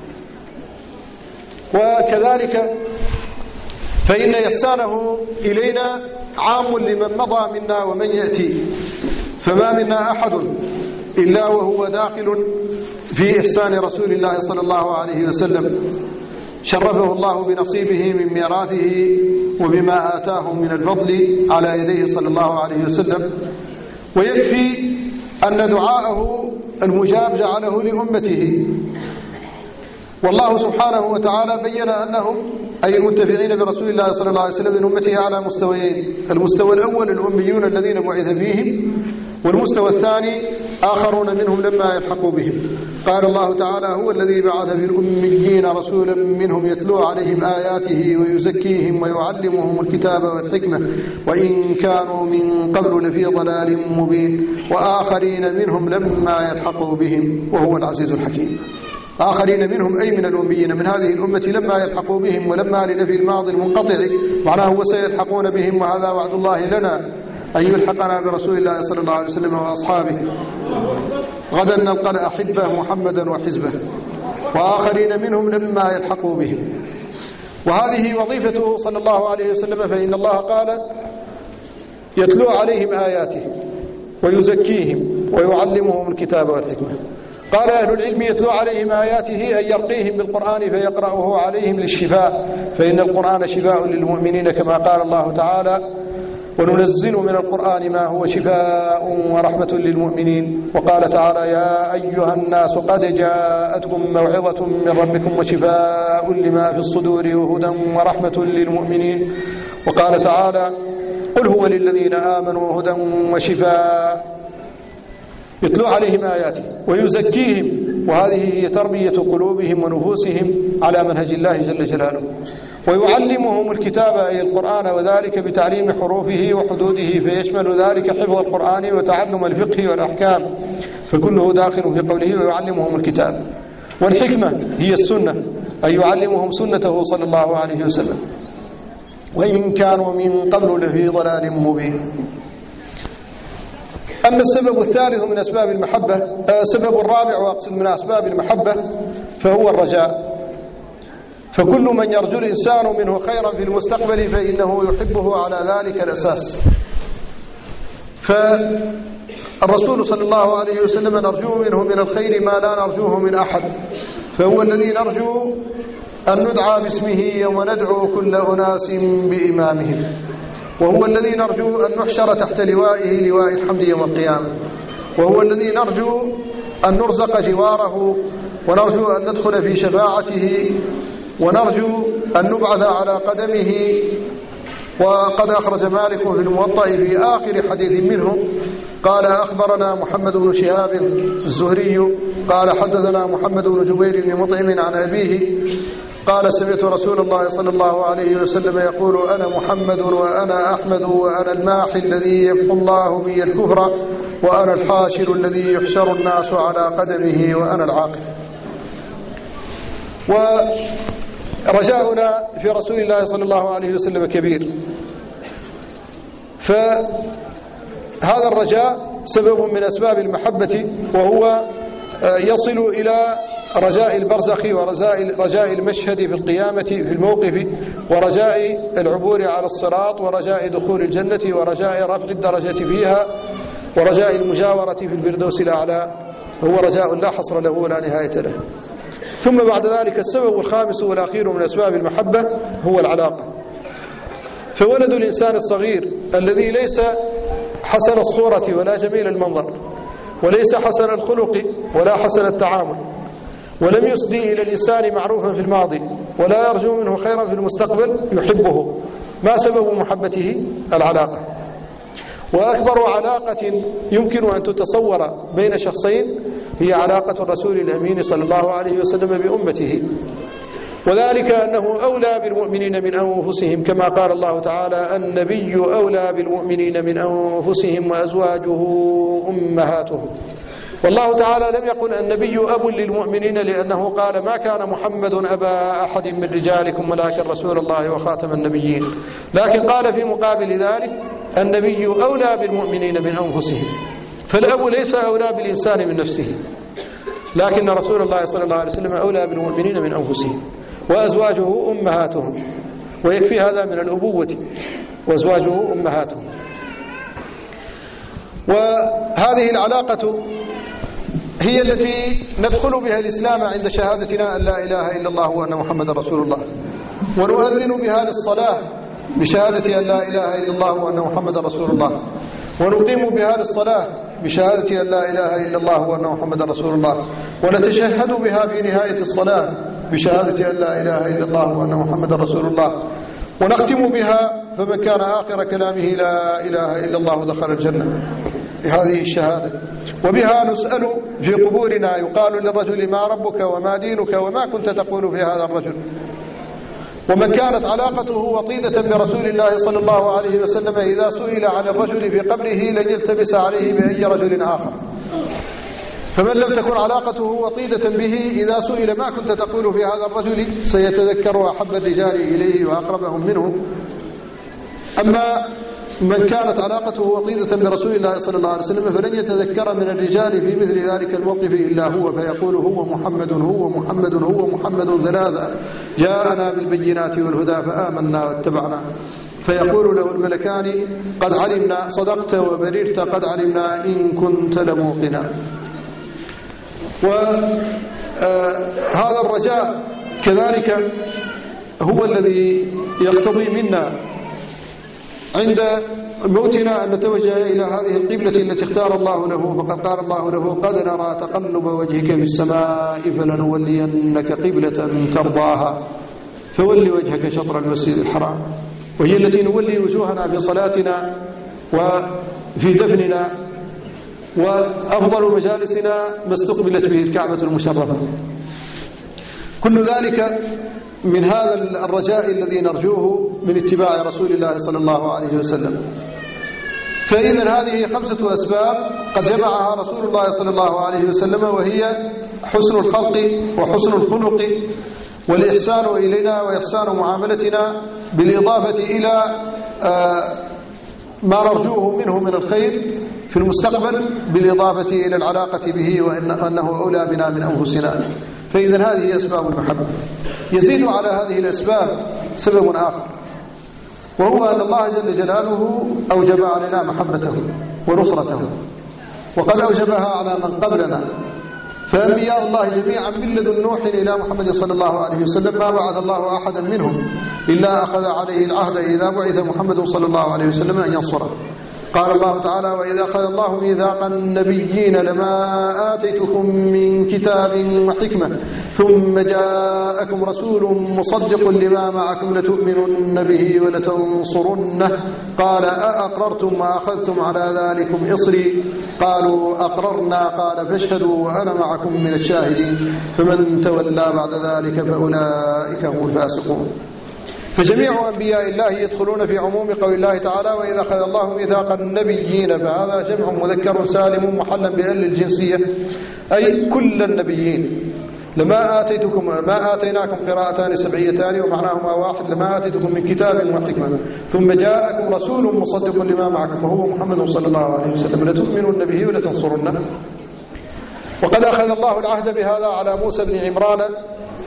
وكذلك فإن إحسانه إلينا عام لمن مضى منا ومن يأتي، فما منا أحد إلا وهو داخل في إحسان رسول الله صلى الله عليه وسلم، شرفه الله بنصيبه من ميراثه وبما آتاه من الفضل على يديه صلى الله عليه وسلم. ويكفي أن دعاءه المجاب جعله لأمته، والله سبحانه وتعالى بين أنهم أي المتبعين برسول الله صلى الله عليه وسلم من أمته على مستويين: المستوى الأول الأميون الذين بعث فيهم، والمستوى الثاني آخرون منهم لما يلحقوا بهم. قال الله تعالى: هو الذي بعث في الأميين رسولا منهم يتلو عليهم آياته ويزكيهم ويعلمهم الكتاب والحكمة وإن كانوا من قبل لفي ضلال مبين وآخرين منهم لما يلحقوا بهم وهو العزيز الحكيم. آخرين منهم أي من الأميين من هذه الأمة لما يلحقوا بهم، ولما لنفي الماضي المنقطع معناه وسيلحقون بهم، وهذا وعد الله لنا أن يلحقنا برسول الله صلى الله عليه وسلم وأصحابه. غدا نلقى الأحبة محمدا وحزبه، وآخرين منهم لما يلحقوا بهم. وهذه وظيفته صلى الله عليه وسلم، فإن الله قال: يتلو عليهم آياته ويزكيهم ويعلمهم الكتاب والحكمة. قال أهل العلم: يتلو عليهم آياته أن يرقيهم بالقرآن فيقرأه عليهم للشفاء، فإن القرآن شفاء للمؤمنين كما قال الله تعالى: وننزل من القرآن ما هو شفاء ورحمة للمؤمنين. وقال تعالى: يا أيها الناس قد جاءتكم موعظة من ربكم وشفاء لما في الصدور وهدى ورحمة للمؤمنين. وقال تعالى: قل هو للذين آمنوا هدى وشفاء. يتلو عليهم آياته ويزكيهم، وهذه هي تربية قلوبهم ونفوسهم على منهج الله جل جلاله. ويعلمهم الكتاب أي القرآن، وذلك بتعليم حروفه وحدوده، فيشمل ذلك حفظ القرآن وتعلم الفقه والأحكام، فكله داخل في قوله ويعلمهم الكتاب. والحكمة هي السنة، أي يعلمهم سنته صلى الله عليه وسلم، وإن كانوا من قبل لفي ضلال مبين. أما السبب الثالث من أسباب المحبة، السبب الرابع وأقصد من أسباب المحبة فهو الرجاء. فكل من يرجو الإنسان منه خيرا في المستقبل فإنه يحبه على ذلك الأساس. فالرسول صلى الله عليه وسلم نرجو منه من الخير ما لا نرجوه من أحد، فهو الذي نرجو أن ندعى باسمه وندعو كل أناس بإمامهم، وهو الذي نرجو أن نحشر تحت لوائه لواء الحمد يوم القيامة، وهو الذي نرجو أن نرزق جواره، ونرجو أن ندخل في شفاعته، ونرجو أن نبعث على قدمه. وقد أخرج مالك في الموطأ في آخر حديث منه قال: أخبرنا محمد بن شهاب الزهري قال: حدثنا محمد بن جبير بن مطعم عن أبيه قال: سمعت رسول الله صلى الله عليه وسلم يقول: أنا محمد وأنا أحمد وأنا الماحي الذي يمحو الله بي الكفر وأنا الحاشر الذي يحشر الناس على قدمه وأنا العاقب. ورجاؤنا في رسول الله صلى الله عليه وسلم كبير، فهذا الرجاء سبب من أسباب المحبة، وهو يصل إلى رجاء البرزخ ورجاء رجاء المشهد في القيامة في الموقف، ورجاء العبور على الصراط، ورجاء دخول الجنة، ورجاء رفع الدرجة فيها، ورجاء المجاورة في الفردوس الأعلى. هو رجاء لا حصر له ولا نهاية له. ثم بعد ذلك السبب الخامس والأخير من أسباب المحبة هو العلاقة. فولد الإنسان الصغير الذي ليس حسن الصورة ولا جميل المنظر وليس حسن الخلق ولا حسن التعامل ولم يسدي إلى الإنسان معروفا في الماضي ولا يرجو منه خيرا في المستقبل يحبه، ما سبب محبته؟ العلاقة. وأكبر علاقة يمكن أن تتصور بين شخصين هي علاقة الرسول الأمين صلى الله عليه وسلم بأمته، وذلك أنه أولى بالمؤمنين من أنفسهم كما قال الله تعالى: النبي أولى بالمؤمنين من أنفسهم وأزواجه أمهاتهم. والله تعالى لم يقل النبي أب للمؤمنين لأنه قال: ما كان محمد أبا أحد من رجالكم ولكن رسول الله وخاتم النبيين، لكن قال في مقابل ذلك: النبي أولى بالمؤمنين من أنفسهم. فالأب ليس أولى بالإنسان من نفسه، لكن رسول الله صلى الله عليه وسلم أولى بالمؤمنين من أنفسهم، وأزواجه أمهاتهم، ويكفي هذا من الأبوة، وأزواجه أمهاتهم. وهذه العلاقة هي التي ندخل بها الإسلام عند شهادتنا أن لا إله إلا الله وأن محمد رسول الله، ونؤذن بها للصلاة بشهادة أن لا إله إلا الله وأن محمد رسول الله، ونقيم بها للصلاة بشهادة أن لا إله إلا الله وأن محمد رسول الله، ونتشهد بها في نهاية الصلاة بشهادة أن لا إله إلا الله وأن محمد رسول الله، ونختم بها: فمن كان آخر كلامه لا إله إلا الله دخل الجنة، هذه الشهادة. وبها نسأل في قبورنا، يقال للرجل: ما ربك وما دينك وما كنت تقول في هذا الرجل. ومن كانت علاقته وطيدة برسول الله صلى الله عليه وسلم إذا سئل عن الرجل في قبره لن يلتبس عليه بأي رجل آخر. فمن لم تكن علاقته وطيدة به إذا سئل ما كنت تقول في هذا الرجل سيتذكر أحب الرجال إليه وأقربهم منه. أما من كانت علاقته وطيدة برسول الله صلى الله عليه وسلم فلن يتذكر من الرجال في مثل ذلك الموقف إلا هو، فيقول: هو محمد هو محمد هو محمد ثلاثة، جاءنا بالبينات والهدى فآمنا واتبعنا. فيقول له الملكان: قد علمنا، صدقت وبررت، قد علمنا إن كنت لموقنا. وهذا الرجاء كذلك هو الذي يقتضي منا عند موتنا أن نتوجه إلى هذه القبلة التي اختار الله له، فقد قال الله له: قد نرى تقلب وجهك في السماء فلنولينك قبلة ترضاها فول وجهك شطر المسجد الحرام، وهي التي نولي وجوهنا في صلاتنا وفي دفننا، وأفضل مجالسنا ما استقبلت به الكعبة المشرفة. كل ذلك من هذا الرجاء الذي نرجوه من اتباع رسول الله صلى الله عليه وسلم. فإذا هذه خمسة أسباب قد جمعها رسول الله صلى الله عليه وسلم، وهي حسن الخلق وحسن الخلق والإحسان إلينا وإحسان معاملتنا، بالإضافة إلى ما نرجوه منه من الخير في المستقبل، بالإضافة إلى العلاقة به وأنه أولى بنا من أنفسنا. فإذا هذه أسباب المحبة. يزيد على هذه الأسباب سبب آخر، وهو أن الله جل جلاله أوجب علينا محبته ونصرته، وقد أوجبها على من قبلنا. فأنبياء الله جميعا من لدن نوح إلى محمد صلى الله عليه وسلم ما بعث الله أحدا منهم إلا أخذ عليه العهد إذا بعث محمد صلى الله عليه وسلم أن ينصره. قال الله تعالى: وإذا أخذ الله ميثاق النبيين لما آتيتكم من كتاب وحكمة ثم جاءكم رسول مصدق لما معكم لتؤمنن به ولتنصرنه قال: أأقررتم وأخذتم على ذلكم إصري قالوا أقررنا قال فاشهدوا وأنا معكم من الشاهدين فمن تولى بعد ذلك فأولئك هم الفاسقون. فجميع أنبياء الله يدخلون في عموم قول الله تعالى: وإذا أخذ الله ميثاق النبيين، فهذا جمع مذكر سالم محلا بأل الجنسية، أي كل النبيين. لما آتيتكم ما آتيناكم قراءتان سبعيتان ومعناهما واحد: لما آتيتكم من كتاب وحكمة ثم جاءكم رسول مصدق لما معكم وهو محمد صلى الله عليه وسلم لتؤمنن به ولتنصرنه. وقد أخذ الله العهد بهذا على موسى بن عمران،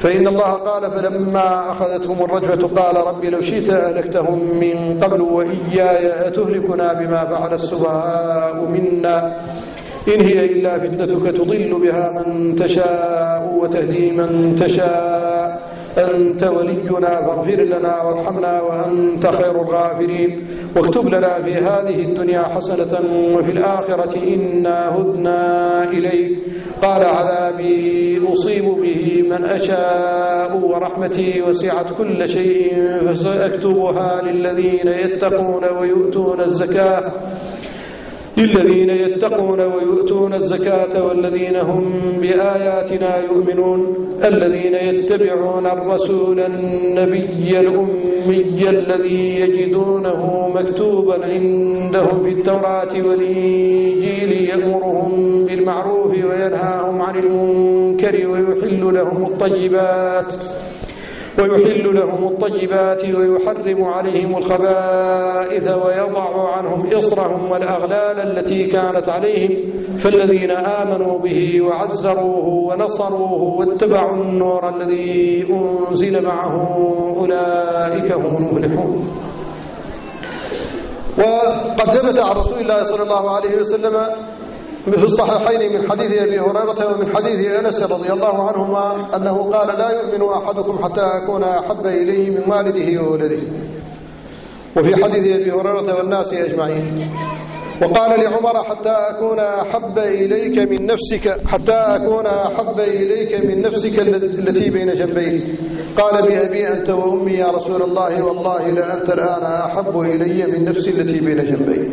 فإن الله قال فلما أخذتهم الرجفة قال رب لو شئت أهلكتهم من قبل وإياي أتهلكنا بما فعل السفهاء منا إن هي إلا فتنتك تضل بها من تشاء وتهدي من تشاء أنت ولينا فاغفر لنا وارحمنا وأنت خير الغافرين واكتب لنا في هذه الدنيا حسنة وفي الآخرة إنا هدنا إليك قال عذابي أصيب به من أشاء ورحمتي وسعت كل شيء فسأكتبها للذين يتقون ويؤتون الزكاة للذين يتقون ويؤتون الزكاة والذين هم بآياتنا يؤمنون الذين يتبعون الرسول النبي الأمي الذي يجدونه مكتوبا عندهم في التوراة والإنجيل يأمرهم بالمعروف وينهاهم عن المنكر ويحل لهم الطيبات ويحل لهم الطيبات ويحرم عليهم الخبائث ويضع عنهم إصرهم والأغلال التي كانت عليهم فالذين آمنوا به وعزروه ونصروه واتبعوا النور الذي أنزل معه أولئك هم المفلحون. وقد ثبت عن رسول الله صلى الله عليه وسلم في الصحيحين من حديث أبي هريرة ومن حديث أنس رضي الله عنهما أنه قال لا يؤمن أحدكم حتى أكون أحب إليه من والده وولده، وفي حديث أبي هريرة والناس أجمعين. وقال لعمر حتى أكون أحب إليك من نفسك حتى أكون أحب إليك من نفسك التي بين جنبيك. قال بأبي أنت وأمي يا رسول الله والله لأنت الآن أحب إلي من نفسي التي بين جنبيك.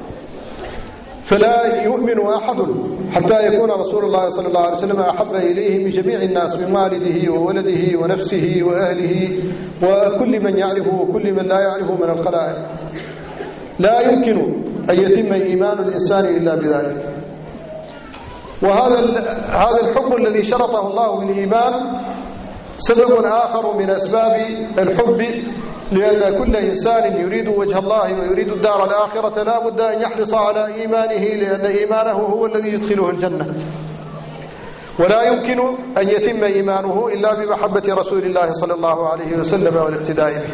فلا يؤمن أحد حتى يكون رسول الله صلى الله عليه وسلم أحب إليه من جميع الناس من والده وولده ونفسه وأهله وكل من يعرفه وكل من لا يعرفه من الخلائق. لا يمكن أن يتم إيمان الإنسان إلا بذلك. وهذا هذا الحب الذي شرطه الله بالإيمان سبب آخر من أسباب الحب، لأن كل إنسان يريد وجه الله ويريد الدار الآخرة لا بد أن يحرص على إيمانه، لأن إيمانه هو الذي يدخله الجنة. ولا يمكن أن يتم إيمانه إلا بمحبة رسول الله صلى الله عليه وسلم والاقتداء به.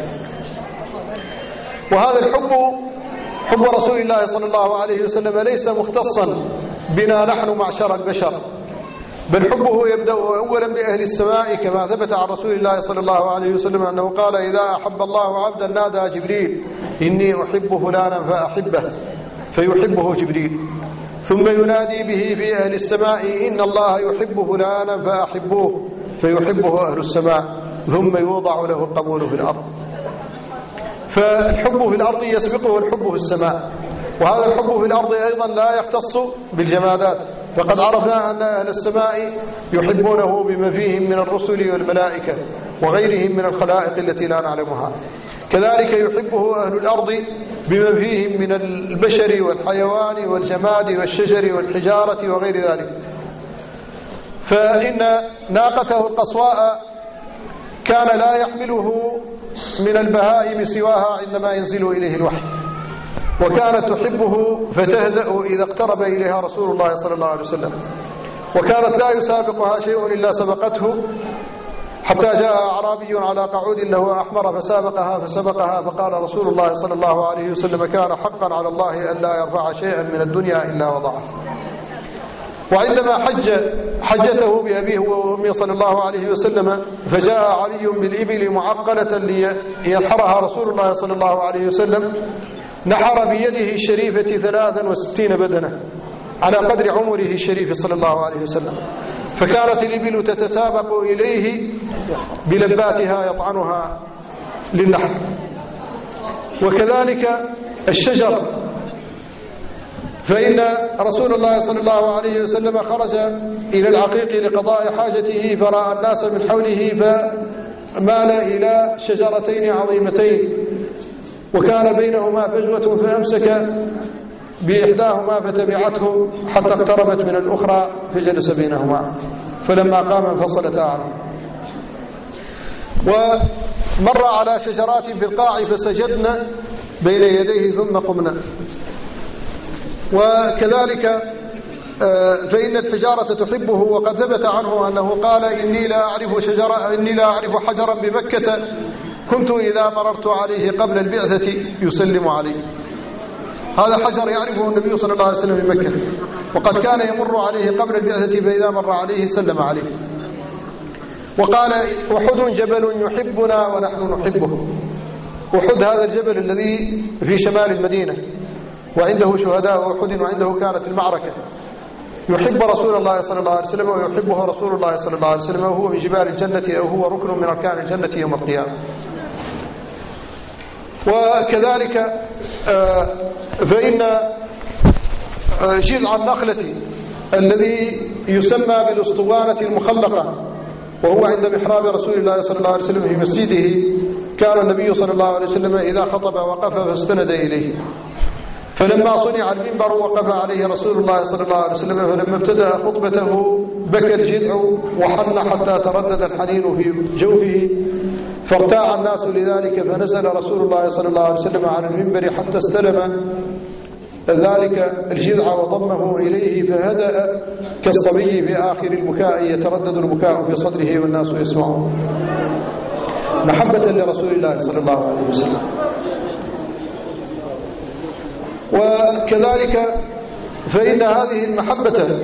وهذا الحب حب رسول الله صلى الله عليه وسلم ليس مختصا بنا نحن معشر البشر، بل حبه يبدأ أولا بأهل السماء كما ثبت عن رسول الله صلى الله عليه وسلم أنه قال إذا أحب الله عبدا نادى جبريل إني أحب فلانا فأحبه فيحبه جبريل، ثم ينادي به في أهل السماء إن الله يحب فلانا فأحبوه فيحبه أهل السماء، ثم يوضع له القبول في الأرض. فالحب في الأرض يسبقه الحب في السماء. وهذا الحب في الأرض أيضا لا يختص بالجمادات، فقد عرفنا أن أهل السماء يحبونه بما فيهم من الرسل والملائكة وغيرهم من الخلائق التي لا نعلمها. كذلك يحبه أهل الأرض بما فيهم من البشر والحيوان والجماد والشجر والحجارة وغير ذلك. فإن ناقته القصواء كان لا يحمله من البهائم سواها عندما ينزل إليه الوحي، وكانت تحبه فتهدأ إذا اقترب إليها رسول الله صلى الله عليه وسلم، وكانت لا يسابقها شيء إلا سبقته، حتى جاء أعرابي على قعود له أحمر فسابقها فسبقها فقال رسول الله صلى الله عليه وسلم كان حقا على الله أن لا يرفع شيئا من الدنيا إلا وضعه. وعندما حج حجته بأبيه وأمه صلى الله عليه وسلم فجاء علي بالإبل معقلة لينحرها رسول الله صلى الله عليه وسلم، نحر بيده الشريفة ثلاثا وستين بدنة على قدر عمره الشريف صلى الله عليه وسلم، فكانت الإبل تتسابق إليه بلباتها يطعنها للنحر. وكذلك الشجر، فإن رسول الله صلى الله عليه وسلم خرج إلى العقيق لقضاء حاجته فرأى الناس من حوله فمال إلى شجرتين عظيمتين وكان بينهما فجوة فأمسك بإحداهما فتبعته حتى اقتربت من الأخرى فجلس بينهما، فلما قام انفصلتا عنه. ومر على شجرات في القاع فسجدنا بين يديه ثم قمنا. وكذلك فإن الحجارة تحبه. وقد ثبت عنه أنه قال إني لا أعرف شجرة إني لا أعرف حجرا بمكة كنت إذا مررت عليه قبل البعثة يسلم علي. هذا حجر يعرفه النبي صلى الله عليه وسلم بمكة، وقد كان يمر عليه قبل البعثة فإذا مر عليه سلم عليه. وقال أحد جبل يحبنا ونحن نحبه. أحد هذا الجبل الذي في شمال المدينة، وعنده شهداء أحد، وعنده كانت المعركة. يحب رسول الله صلى الله عليه وسلم ويحبه رسول الله صلى الله عليه وسلم، وهو من جبال الجنة أو هو ركن من أركان الجنة يوم القيامة. وكذلك فإن جذع النخلة الذي يسمى بالأسطوانة المخلقة وهو عند محراب رسول الله صلى الله عليه وسلم في مسجده، كان النبي صلى الله عليه وسلم إذا خطب وقف فاستند إليه. فلما صنع المنبر وقف عليه رسول الله صلى الله عليه وسلم، فلما ابتدأ خطبته بكى الجذع وحن حتى تردد الحنين في جوفه، فارتاع الناس لذلك، فنزل رسول الله صلى الله عليه وسلم على المنبر حتى استلم ذلك الجذع وضمه إليه، فهدأ كالصبي في آخر البكاء يتردد البكاء في صدره والناس يسمعون، محبة لرسول الله صلى الله عليه وسلم. وكذلك فإن هذه المحبة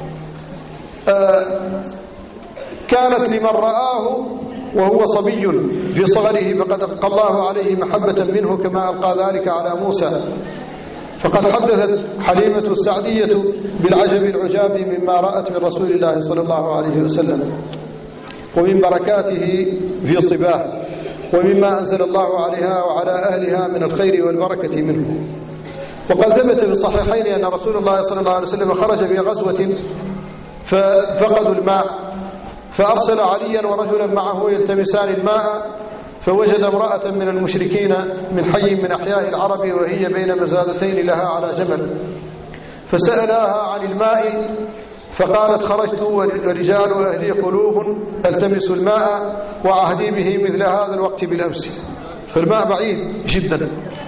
كانت لمن رآه وهو صبي في صغره، فقد ألقى الله عليه محبة منه كما ألقى ذلك على موسى. فقد حدثت حليمة السعدية بالعجب العجاب مما رأت من رسول الله صلى الله عليه وسلم ومن بركاته في صباه، ومما أنزل الله عليها وعلى أهلها من الخير والبركة منه. وقد ثبت في الصحيحين أن رسول الله صلى الله عليه وسلم خرج في غزوة ففقدوا الماء، فأرسل عليا ورجلا معه يلتمسان الماء، فوجد امرأة من المشركين من حي من أحياء العرب وهي بين مزادتين لها على جمل، فسألها عن الماء فقالت خرجت ورجال أهلي قلوب التمس الماء وعهدي به مثل هذا الوقت بالأمس، فالماء بعيد جدا.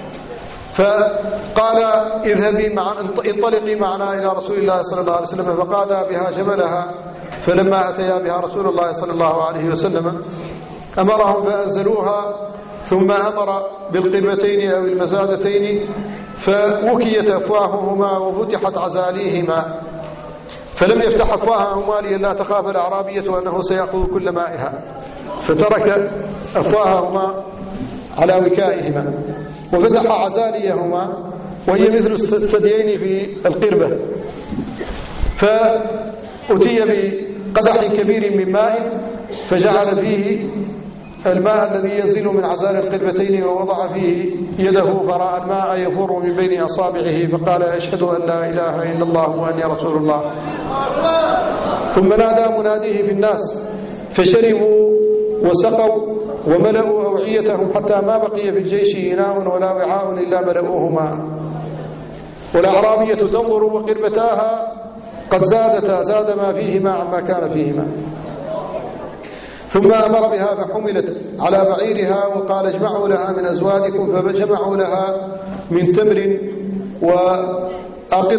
فقال اذهبي مع انطلقي معنا إلى رسول الله صلى الله عليه وسلم، فقادا بها جملها. فلما أتيا بها رسول الله صلى الله عليه وسلم أمرهم فأنزلوها، ثم أمر بالقربتين أو المزادتين فوكيت أفواههما وفتحت عزاليهما، فلم يفتح أفواههما لئلا تخاف الأعرابية أنه سيأخذ كل مائها، فترك أفواههما على وكائهما وفتح عزاليهما وهي مثل الثديين في القربة. فأتي بقدح كبير من ماء فجعل فيه الماء الذي ينزل من عزال القربتين ووضع فيه يده فرأى الماء يفور من بين أصابعه، فقال أشهد أن لا إله إلا الله وأني رسول الله. ثم نادى مناديه في الناس فشربوا وسقوا وملأوا أوعيتهم حتى ما بقي في الجيش إناء ولا وعاء إلا ملأوه ماء. والأعرابية تنظر وقربتاها قد زادتا، زاد ما فيهما عما كان فيهما. ثم أمر بها فحملت على بعيرها وقال اجمعوا لها من أزواجكم، فجمعوا لها من تمر وأقط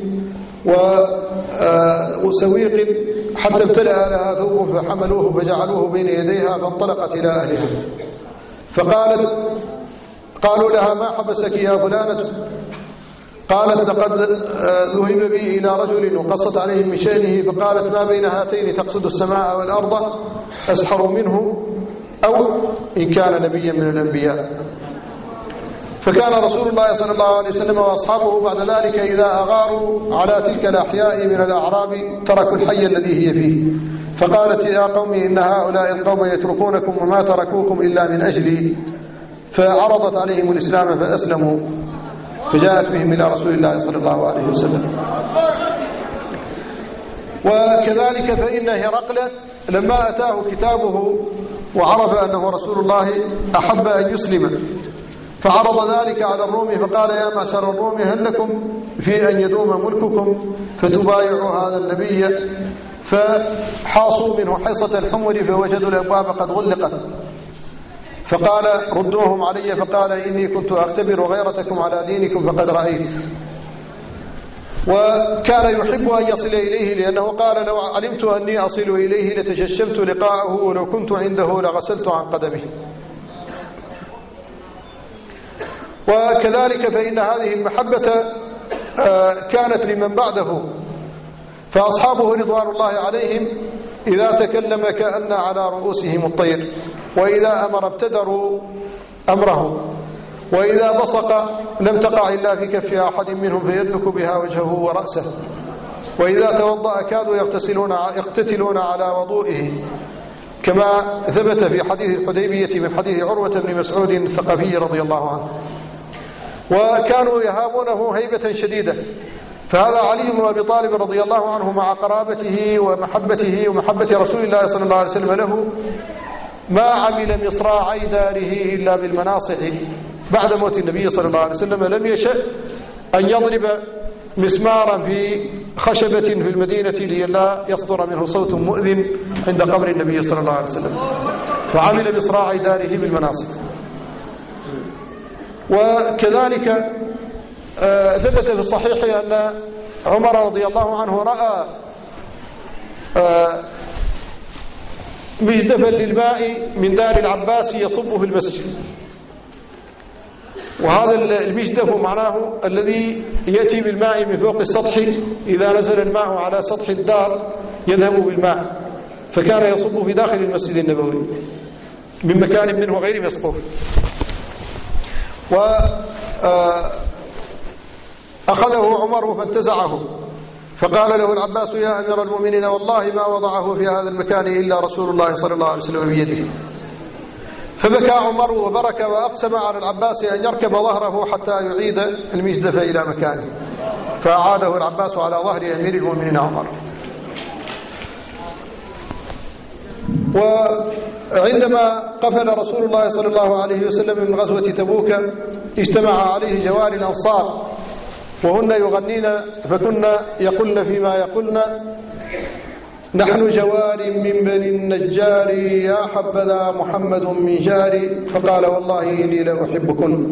وسويق حتى امتلأ لها ثوب، فحملوه فجعلوه بين يديها فانطلقت إلى أهلها. فقالت قالوا لها ما حبسك يا فلانة؟ قالت لقد ذهب بي إلى رجل وقصت عليه من شأنه، فقالت ما بين هاتين تقصد السماء والأرض أسحر منه أو إن كان نبيا من الأنبياء. فكان رسول الله صلى الله عليه وسلم وأصحابه بعد ذلك إذا أغاروا على تلك الأحياء من الأعراب تركوا الحي الذي هي فيه، فقالت يا قوم إن هؤلاء القوم يتركونكم وما تركوكم إلا من أجلي، فعرضت عليهم الإسلام فأسلموا، فجاءت بهم إلى رسول الله صلى الله عليه وسلم. وكذلك فإن هرقل لما أتاه كتابه وعرف أنه رسول الله أحب أن يسلم، فعرض ذلك على الروم فقال يا معشر الروم هل لكم في أن يدوم ملككم فتبايعوا هذا النبي؟ فحاصوا منه حصة الحمر فوجدوا الأبواب قد غلقت، فقال ردوهم علي، فقال إني كنت أختبر غيرتكم على دينكم فقد رأيت. وكان يحب أن يصل إليه لأنه قال لو علمت أني أصل إليه لتجشمت لقاءه ولو كنت عنده لغسلت عن قدمه. وكذلك فإن هذه المحبة كانت لمن بعده، فأصحابه رضوان الله عليهم إذا تكلم كأن على رؤوسهم الطير، وإذا أمر ابتدروا أمره، وإذا بصق لم تقع إلا في كف أحد منهم فيدلك بها وجهه ورأسه، وإذا توضأ كادوا يغتسلون يقتتلون على وضوئه، كما ثبت في حديث الحديبية من حديث عروة بن مسعود الثقفي رضي الله عنه. وكانوا يهابونه هيبة شديدة. فهذا علي بن أبي طالب رضي الله عنه مع قرابته ومحبته ومحبة رسول الله صلى الله عليه وسلم له ما عمل مصراعي داره إلا بالمناصح. بعد موت النبي صلى الله عليه وسلم لم يشأ أن يضرب مسمارا في خشبة في المدينة لئلا يصدر منه صوت مؤذن عند قبر النبي صلى الله عليه وسلم، فعمل مصراعي داره بالمناصح. وكذلك ثبت في الصحيح أن عمر رضي الله عنه رأى مجدفا للماء من دار العباس يصب في المسجد. وهذا المجدف معناه الذي يأتي بالماء من فوق السطح، إذا نزل الماء على سطح الدار يذهب بالماء، فكان يصب في داخل المسجد النبوي من مكان منه غير مسقوف. وأخذه عمر فانتزعه، فقال له العباس يا أمير المؤمنين والله ما وضعه في هذا المكان إلا رسول الله صلى الله عليه وسلم بيده. فبكى عمر وبرك وأقسم على العباس أن يركب ظهره حتى يعيد المجدف إلى مكانه، فأعاده العباس على ظهر أمير المؤمنين عمر. وعندما قفل رسول الله صلى الله عليه وسلم من غزوة تبوك اجتمع عليه جوار الأنصار وهن يغنين، فكنا يقولن فيما يقولن نحن جوار من بني النجار يا حبذا محمد من جاري، فقال والله إني لأحبكن.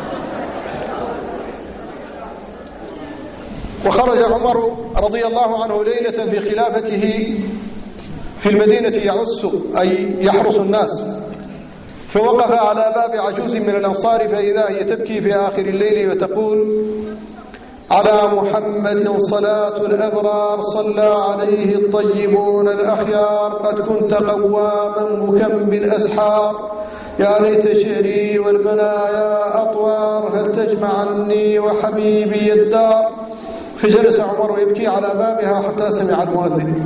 وخرج عمر رضي الله عنه ليلة في خلافته في المدينة يعس أي يحرس الناس، فوقف على باب عجوز من الأنصار فإذا هي تبكي في آخر الليل وتقول على محمد صلاة الأبرار صلى عليه الطيبون الأخيار، قد كنت قواما بكم بالأسحار، يا ليت شعري والمنايا أطوار، هل تجمعني وحبيبي الدار. فجلس عمر يبكي على بابها حتى سمع المؤذن.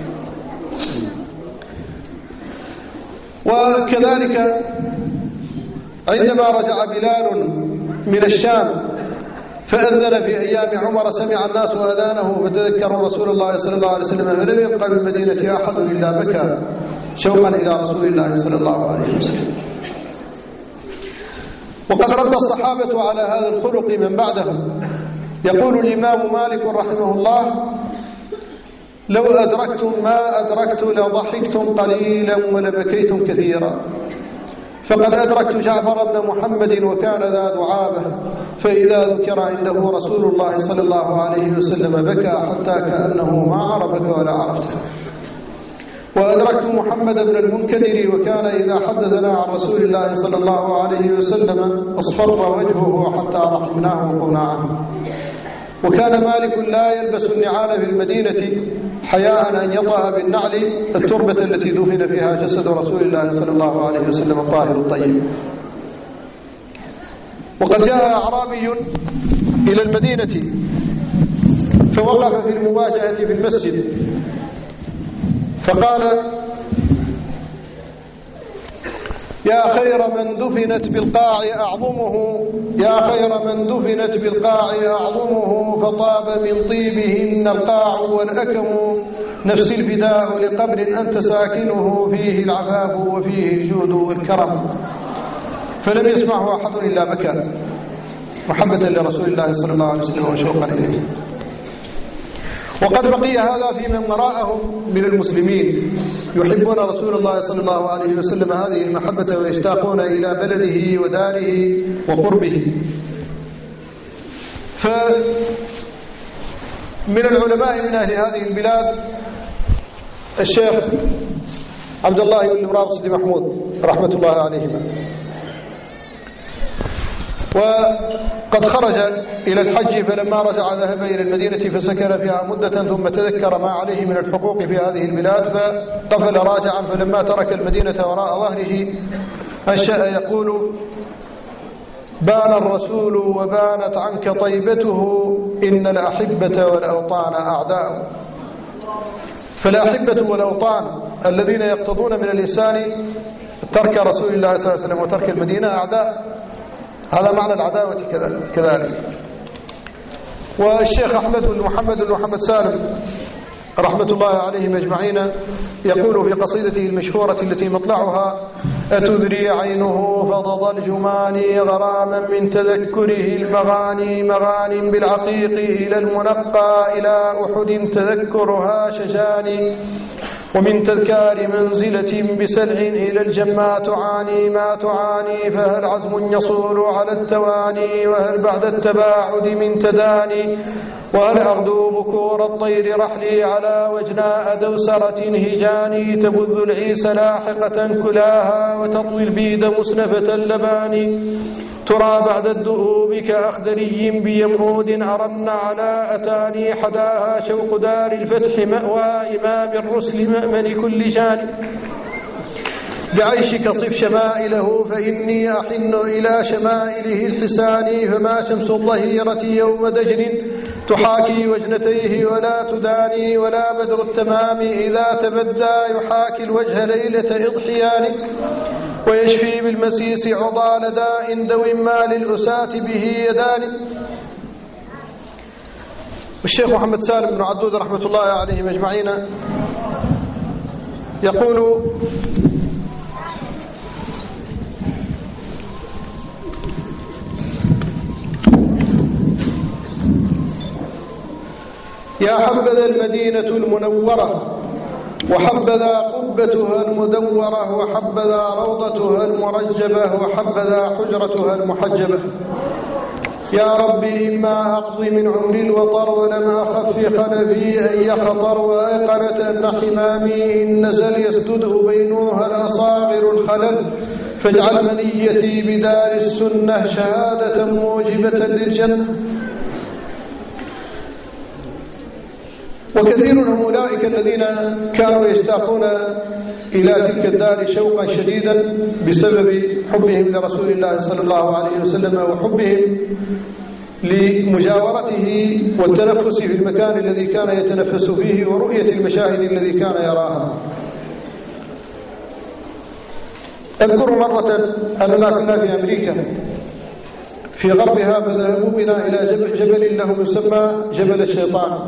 وكذلك عندما رجع بلال من الشام فأذن في أيام عمر سمع الناس أذانه فتذكروا رسول الله صلى الله عليه وسلم، فلم يبقى بالمدينة أحد إلا بكى شوقا إلى رسول الله صلى الله عليه وسلم. وقد رد الصحابة على هذا الخلق من بعدهم. يقول الإمام مالك رحمه الله لو أدركتم ما أدركت لضحكتم قليلا ولبكيتم كثيرا، فقد أدركت جعفر بن محمد وكان ذا دعابة، فإذا ذكر عنده رسول الله صلى الله عليه وسلم بكى حتى كأنه ما عرفك ولا عرفته. وأدركت محمد بن المنكدر وكان إذا حدثنا عن رسول الله صلى الله عليه وسلم أصفر وجهه حتى رحمناه وقمنا عنه. وكان مالك لا يلبس النعال في المدينة حياء أن يطأ بالنعل التربة التي دفن فيها جسد رسول الله صلى الله عليه وسلم الطاهر الطيب. وقد جاء أعرابي إلى المدينة فوقف في المواجهة في المسجد فقال يا خير من دفنت بالقاع أعظمه، يا خير من دفنت بالقاع أعظمه، فطاب من طيبهن القاع والأكم، نفس الفداء لقبر أنت ساكنه، فيه العفاف وفيه الجود والكرم. فلم يسمعه أحد إلا بكى محبة لرسول الله صلى الله عليه وسلم وشوقا إليه. وقد بقي هذا في من وراءهم من المسلمين يحبون رسول الله صلى الله عليه وسلم هذه المحبة ويشتاقون إلى بلده وداره وقربه. من العلماء من أهل هذه البلاد الشيخ عبد الله بن مرابط محمود رحمة الله عليهما، وقد خرج إلى الحج فلما رجع ذهب إلى المدينة فسكن فيها مدة ثم تذكر ما عليه من الحقوق في هذه البلاد فقفل راجعا، فلما ترك المدينة وراء ظهره أنشأ يقول: بان الرسول وبانت عنك طيبته إن الأحبة والأوطان أعداء. فالأحبة والأوطان الذين يقتضون من الإنسان ترك رسول الله صلى الله عليه وسلم وترك المدينة أعداء، هذا معنى العداوة كذلك. والشيخ أحمد بن محمد بن محمد سالم رحمة الله عليهم أجمعين يقول في قصيدته المشهورة التي مطلعها: أتذري عينه فضض الجمان غراما من تذكره المغاني مغان بالعقيق إلى المنقى إلى أحد تذكرها شجاني ومن تذكار منزلة بسلع إلى الجما تعاني ما تعاني فهل عزم يصول على التواني وهل بعد التباعد من تداني وهل أغدو بكور الطير رحلي على وجناء دوسرة هجاني تبذ العيس لاحقة كلاها وتطوي البيد مسنفة اللبان ترى بعد الدؤوب كأخدري بيمهود أرن على أتاني حداها شوق دار الفتح مأوى إمام الرسل مأمن كل جانب بعيشك صف شمائله فإني أحن إلى شمائله الحسان فما شمس الظهيرة يوم دجن تحاكي وجنتيه ولا تداني ولا بدر التمام إذا تبدى يحاكي الوجه ليلة إضحيان ويشفي بالمسيس عضال داء دو ما للأساة به يدان. والشيخ محمد سالم بن عدود رحمة الله عليهم أجمعين يقول: يا حبذا المدينة المنورة وحبذا قبتها المدورة وحبذا روضتها المرجبة وحبذا حجرتها المحجبة. يا ربي إما أقضي من عمري الوطر ولم أخف في خلفي أي خطر وأيقنة أن حمامي إن نزل يسدده بينها الأصاغر الخلل فاجعل منيتي بدار السنة شهادة موجبة للجنة. وكثير من أولئك الذين كانوا يشتاقون إلى تلك الدار شوقا شديدا بسبب حبهم لرسول الله صلى الله عليه وسلم وحبهم لمجاورته والتنفس في المكان الذي كان يتنفس فيه ورؤية المشاهد الذي كان يراها. أذكر مرة أننا كنا في أمريكا في غربها فذهبوا بنا إلى جبل, جبل له يسمى جبل الشيطان،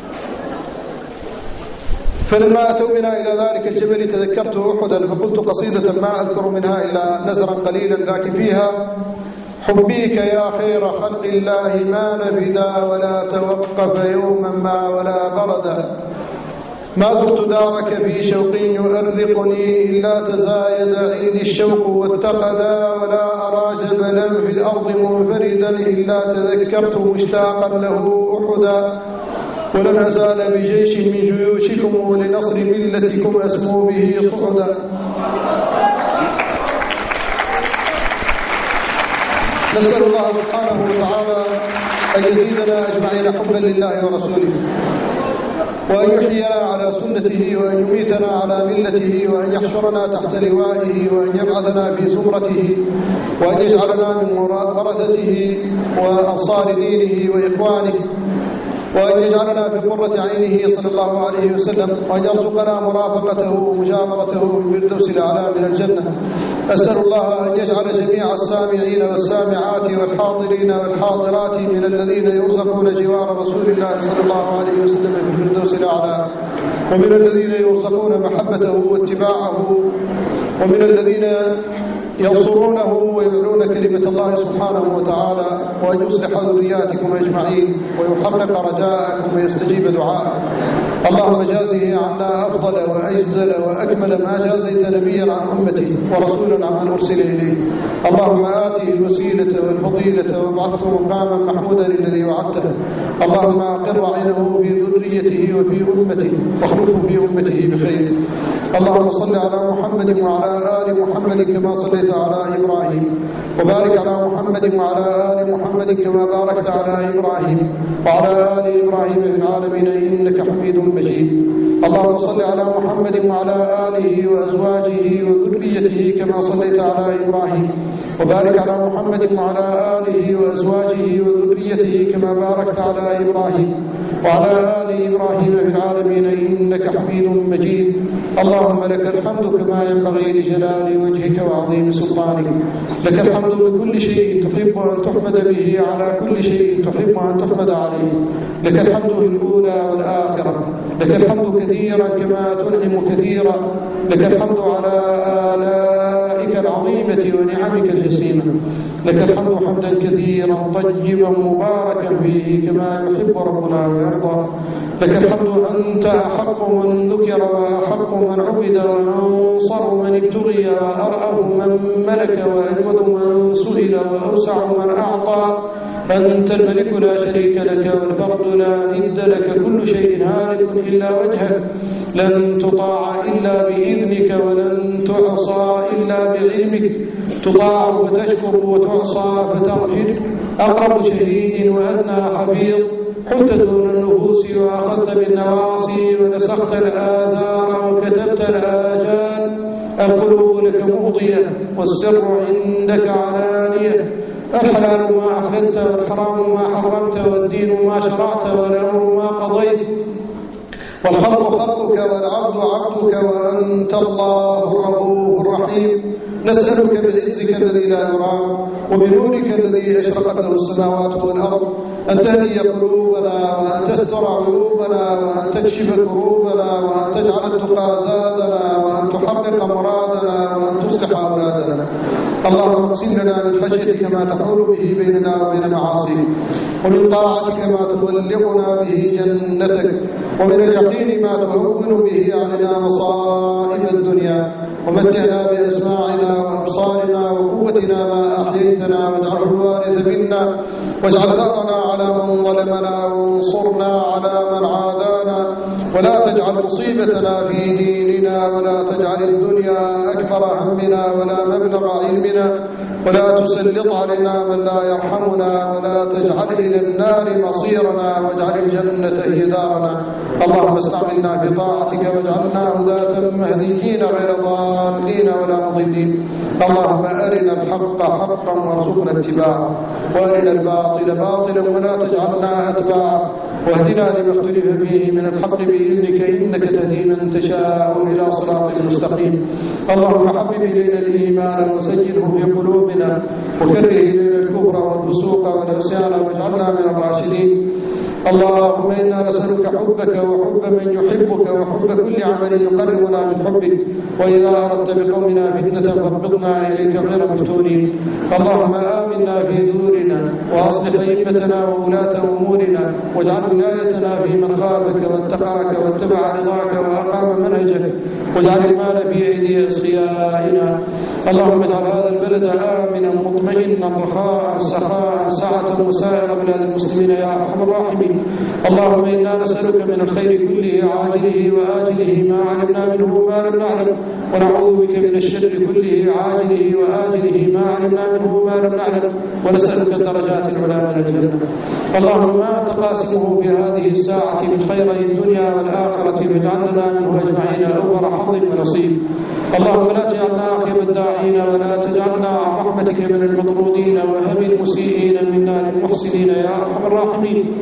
فلما أتوا بنا إلى ذلك الجبل تذكرت أحدا فقلت قصيدة ما أذكر منها إلا نزرا قليلا لكن فيها: حبيك يا خير خلق الله ما نفدا ولا توقف يوما ما ولا بردا ما زرت دارك في شوق يؤرقني إلا تزايد عيد الشوق واتقدا ولا أرى جبلا في الأرض منفردا إلا تذكرت مشتاقا له أحدا ولن أزال بجيش من جيوشكم ولنصر ملتكم أسمو به صعدا. نسأل الله سبحانه وتعالى أن يزيدنا أجمعين حبا لله ورسوله وأن يحيينا على سنته وأن يميتنا على ملته وأن يحشرنا تحت لوائه وأن يبعثنا في زمرته وأن يجعلنا من ورثته وأنصار دينه وإخوانه وأن يجعلنا في قرة عينه صلى الله عليه وسلم وأن يرزقنا مرافقته ومجاورته في الفردوس الأعلى من الجنة. أسأل الله أن يجعل جميع السامعين والسامعات والحاضرين والحاضرات من الذين يرزقون جوار رسول الله صلى الله عليه وسلم في الفردوس الأعلى ومن الذين يرزقون محبته واتباعه ومن الذين ينصرونه ويعلون كلمة الله سبحانه وتعالى، وأن يصلح ذرياتكم أجمعين ويحقق رجاءكم ويستجيب دعاءكم. اللهم جازه عنا أفضل وأجزل وأكمل ما جازيت نبيا عن أمته ورسولا عن أرسل إليه. اللهم آته الوسيلة والفضيلة وابعثه مقاما محمودا الذي وعدته. اللهم أقر عينه في ذريته وفي أمته واخلفه في أمته بخير. اللهم صل على محمد وعلى آل محمد كما صليت على إبراهيم، وبارك على محمد وعلى آل محمد كما باركت على إبراهيم وعلى آل إبراهيم في العالمين إنك حميد مجيد. اللهم صل على محمد وعلى آله وأزواجه وذريته كما صليت على إبراهيم، وبارك على محمد وعلى آله وأزواجه وذريته كما باركت على إبراهيم وعلى آل إبراهيم في العالمين إنك حميد مجيد. اللهم لك الحمد كما ينبغي لجلال وجهك وعظيم سلطانك. لك الحمد بكل شيء تحب أن تحمد به، على كل شيء تحب أن تحمد عليه. لك الحمد في الأولى والآخرة، لك الحمد كثيرا كما تنعم كثيرا. لك الحمد على آلائك العظيمة ونعمك الجسيمة. لك الحمد حمدا كثيرا طيبا مباركا فيه كما يحب ربنا ويرضى. لك الحمد أنت أحق من ذكر وأحق من عبد وأنصر من ابتغي وأرأه من ملك وأجود من سئل وأوسع من أعطى. أنت الملك لا شريك لك والفرد لا ند لك، كل شيء هالك إلا وجهك، لن تطاع إلا بإذنك ولن تعصى إلا بعلمك. تطاع فتشكر وتعصى فتغفر. أقرب شهيد وأدنى حفيظ، حلت دون النفوس وأخذت بالنواصي ونسخت الآثار وكتبت الآجال. القلوب لك مغضية والسر عندك علانية. الحلال ما أحللت والحرام ما حرمت والدين ما شرعت والأمر ما قضيت. والخلق خلقك والعبد عبدك وأنت الله الرؤوف الرحيم. نسألك بعزك الذي لا يرام وبنورك الذي أشرقت له السماوات والأرض أن تهدي قلوبنا وأن تستر عيوبنا وأن تكشف كروبنا وأن تجعل التقى زادنا وأن تحقق مرادنا وأن تصلح أولادنا. اللهم اقسم لنا من خشيتك ما تحول به بيننا وبين معاصيك، ومن طاعتك ما تبلغنا به جنتك، ومن اليقين ما تهون به علينا مصائب الدنيا. ومتعنا بأسماعنا وأبصارنا وقوتنا ما أحييتنا، واجعله الوارث منا، واجعل ثأرنا على من ظلمنا، وانصرنا على من عادانا، ولا تجعل مصيبتنا في ديننا، ولا تجعل الدنيا أكبر همنا ولا مبلغ علمنا، ولا تسلط علينا من لا يرحمنا، ولا تجعل إلى النار مصيرنا، واجعل الجنة هي دارنا. اللهم استعملنا في طاعتك واجعلنا هداة مهديين غير ضالين ولا مضلين. اللهم أرنا الحق حقا وارزقنا اتباعه، وأرنا الباطل باطلا ولا تجعلنا أتباعه، واهدنا لما اختلف فيه من الحق بإذنك إنك تهدي من تشاء إلى صراط مستقيم. اللهم حبب إلينا الإيمان وسجله في قلوبنا، وكره إلينا الكفر والفسوق والعصيان واجعلنا من الراشدين. اللهم إنا نسألك حبك وحب من يحبك وحب كل عمل يقربنا من حبك، وإذا أردت بقومنا فتنة فاقبضنا إليك غير مفتونين. اللهم آمنا في دورنا وأصلح أئمتنا وولاة أمورنا، واجعل ولايتنا في من خافك واتقاك واتبع رضاك وأقام منهجك، واجعل المال في أيدي أصفيائنا. اللهم اجعل هذا البلد آمنا مطمئنا رخاء سخاء سعة وسائر بلاد المسلمين يا أرحم الراحمين. اللهم إنا نسألك من الخير كله عاجله وآجله ما علمنا منه وما لم نعلم، ونعوذ بك من الشر كله عاجله وآجله ما علمنا منه وما لم نعلم، ونسألك الدرجات العلى من الجنة. اللهم ما تقاسمه في هذه الساعة من خيري الدنيا والآخرة فاجعلنا منه أجمعين أول حظ ونصيب. اللهم لا تجعلنا عقب الداعين، ولا تجعلنا عن رحمتك من المطرودين، وهب المسيئين منا للمحسنين يا أرحم الراحمين.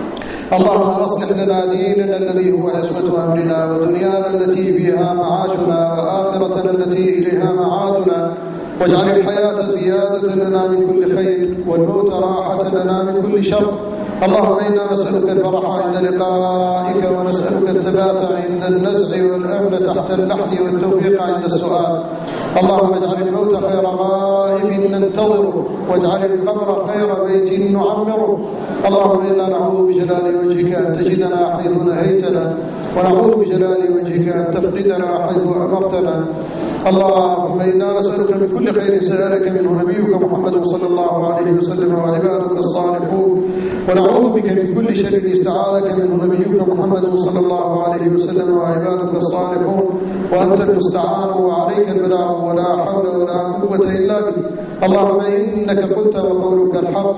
اللهم أصلح لنا ديننا الذي هو عصمة أمرنا، ودنيانا التي فيها معاشنا، وآخرتنا التي إليها معادنا، واجعل الحياة زيادة لنا من كل خير، والموت راحة لنا من كل شر. اللهم إنا نسألك الفرح عند لقائك، ونسألك الثبات عند النزع، والأمن تحت اللحد، والتوفيق عند السؤال. اللهم اجعل الموت خير غائب ننتظره، واجعل القبر خير بيت نعمره. اللهم إنا نعوذ بجلال وجهك أن تجدنا حيث نهيتنا، ونعوذ بجلال وجهك أن تفقدنا حيث أمرتنا. اللهم إنا نسألك من كل خير سألك منه نبيك محمد صلى الله عليه وسلم وعبادك الصالحون، ونعوذ بك من كل شر استعاذك منه نبيك محمد صلى الله عليه وسلم وعبادك الصالحون، وأنت المستعان وعليك البلاغ، ولا حول ولا قوة إلا بك. اللهم إنك قلت وقولك الحق،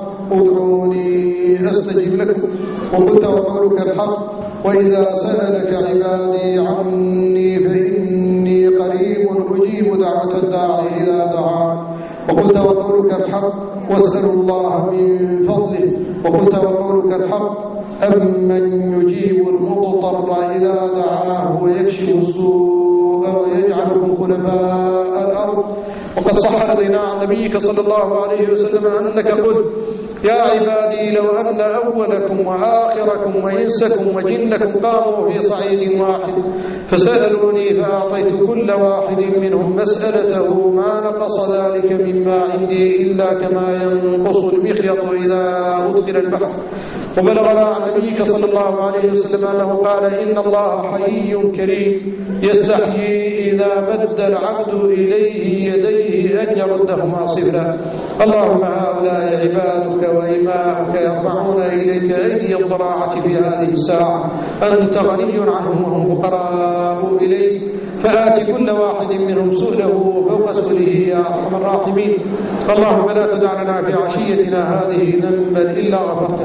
ادعوني أستجب لكم، وقلت وقولك الحق، وإذا سألك عبادي عني فإني قريب أجيب دعوة الداعي إذا دعان. وقلت وقولك الحق، واسألوا الله من فضله. وقلت وقولك الحق، أمن يجيب المضطر إذا دعاه ويكشف السوء ويجعلكم خلفاء الأرض. وقد صح لدينا عن نبيك صلى الله عليه وسلم أنك قلت: يا عبادي لو أن أولكم وآخركم وإنسكم وجنكم قاموا في صعيد واحد فسألوني فأعطيت كل واحد منهم مسألته ما نقص ذلك مما عندي إلا كما ينقص المخيط إذا أدخل البحر. وبلغنا عن نبيك صلى الله عليه وسلم أنه قال: إن الله حيي كريم يستحيي إذا مد العبد إليه يديه أن يردهما صفرا. اللهم هؤلاء عبادك وإماءك يرفعون إليك أيدي الضراعة في هذه الساعة، أنت غني عنهم وهم فقراء إليك، فآت كل واحد منهم سؤله فوق سؤله يا أرحم الراحمين. اللهم لا تدع لنا في عشيتنا هذه ذنبا إلا غفرته،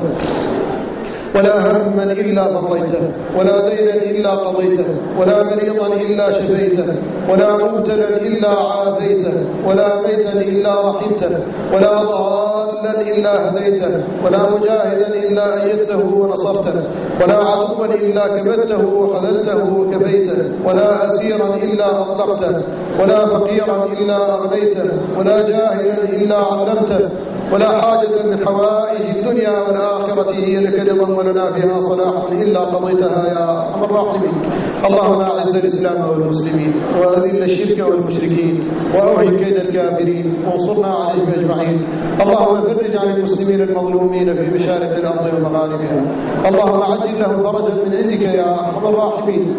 ولا هما إلا فرجته، ولا دينا إلا قضيته، ولا مريضا إلا شفيته، ولا مبتلا إلا عافيته، ولا ميتا إلا رحمته، ولا ضالا إلا هديته، ولا مجاهدا إلا أيدته ونصرته، ولا عدوا إلا كبته وخذلته وكفيته، ولا أسيرا إلا أطلقته، ولا فقيرا إلا أغنيته، ولا جاهلا إلا علمته، ولا حاجة من حوائج الدنيا والآخرة هي لك رضا ولنا فيها صلاح إلا قضيتها يا أرحم الراحمين. اللهم أعز الإسلام والمسلمين، وأذل الشرك والمشركين، وأوهن كيد الكافرين، وانصرنا عليهم أجمعين. اللهم فرج عن المسلمين المظلومين في مشارق الأرض ومغاربها. اللهم عجل لهم فرجا من عندك يا أرحم الراحمين.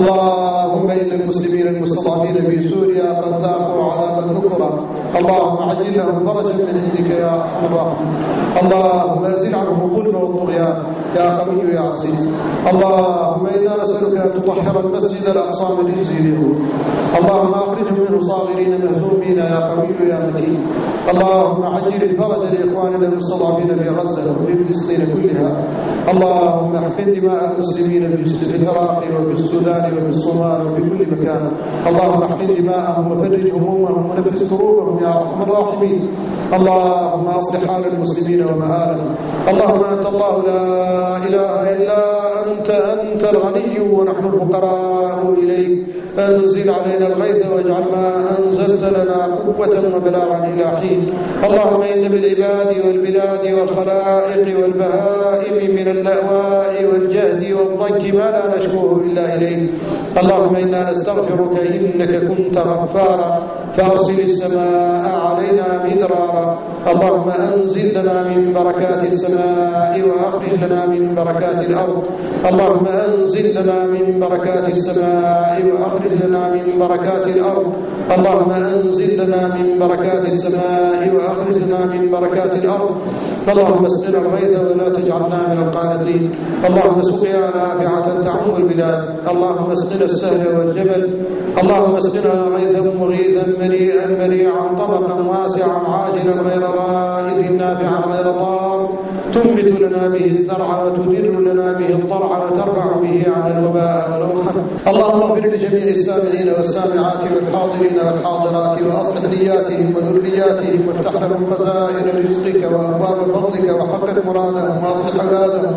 اللهم إن المسلمين المستضعفين في سوريا قد ذاقوا عذابا نكرا، اللهم عجل لهم فرجا من عندك يا أرحم الراحمين. اللهم أزل عنهم الظلم والطغيان يا قوي يا عزيز. اللهم إنا نسألك أن تطهر المسجد الأقصى من رجس اليهود. اللهم أخرجهم منه صاغرين مهزومين يا قوي يا متين. اللهم عجل الفرج لإخواننا المستضعفين في غزة وفي فلسطين كلها. اللهم احقن دماء المسلمين في العراق وفي السودان وفي الصومال وفي كل مكان. اللهم احقن دماءهم وفرج همومهم ونفس كروبهم يا أرحم الراحمين. اللهم أصلح حال المسلمين ومآلهم. اللهم أنت الله لا إله إلا أنت، أنت الغني ونحن الفقراء إليك. أنزل علينا الغيث واجعل ما أنزلت لنا قوة وبلاغا إلى حين. اللهم إن بالعباد والبلاد والخلائق والبهائم من اللأواء والجهد والضنك ما لا نشكوه إلا إليك. اللهم إنا نستغفرك إنك كنت غفارا فأرسل السماء علينا مدرارا. اللهم أنزل لنا من بركات السماء وأخرج لنا من بركات الأرض. اللهم أنزل لنا من بركات السماء وأخرج لنا من بركات الأرض. اللهم أنزل لنا من بركات السماء وأخرج لنا من بركات الأرض. اللهم اسقنا الغيث ولا تجعلنا من القانطين. اللهم سقيا نافعة تعم البلاد. اللهم اسقنا السهل والجبل. اللهم اسقنا غيثا مغيثا مريئا مريعا طبقا واسعا عاجلا غير رائد نافعا غير ضار تنبت لنا به الزرع وتدر لنا به الضرع وترفع به عن الوباء والوخم. اللهم اغفر لجميع السامعين والسامعات والحاضرين والحاضرات واصلح نياتهم وذرياتهم وافتح لهم خزائن رزقك وابواب فضلك وحقق مرادهم واصلح اولادهم.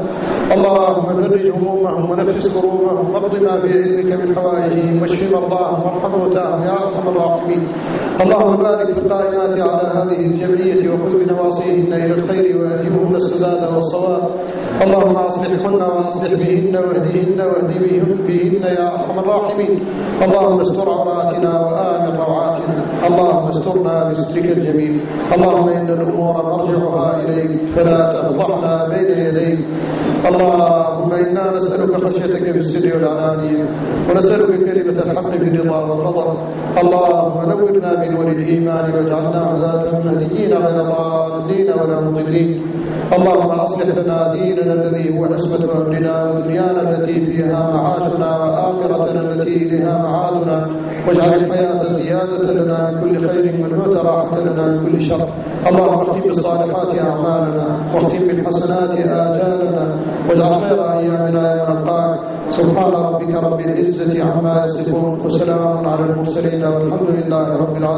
اللهم فرج همومهم ونفس كروبهم واقض ما بعلمك من حوائجهم واشف مرضاهم وارحم موتاهم يا ارحم الراحمين. اللهم بارك في القائمات على هذه الجمعيه وخذ بنواصيهن الى الخير والهمهن السداد والصواب. اللهم اصلحهن واصلح بهن واهدهن واهد بهن يا ارحم الراحمين. اللهم استر عوراتنا وامن روعاتنا. اللهم استرنا بسترك الجميل. اللهم إن الأمور مرجعها إليك فلا تفضحنا بين يديك. اللهم إنا نسألك خشيتك في السر والعلانية، ونسألك كلمة الحق في الرضا والغضب. اللهم نورنا من نور الإيمان واجعلنا هداة مهديين غير ضالين ولا مضلين. اللهم أصلح لنا ديننا الذي هو عصمة أمرنا، ودنيانا التي فيها معاشنا، وآخرتنا التي إليها معادنا، واجعل الحياة زيادة لنا من كل خير والموت راحة لنا من كل شر. اللهم اختم بالصالحات أعمالنا، واختم بالحسنات آجالنا، واجعل خير أيامنا يوم نلقاك. سبحان ربك رب العزة عما يصفون، وسلام على المرسلين، والحمد لله رب العالمين.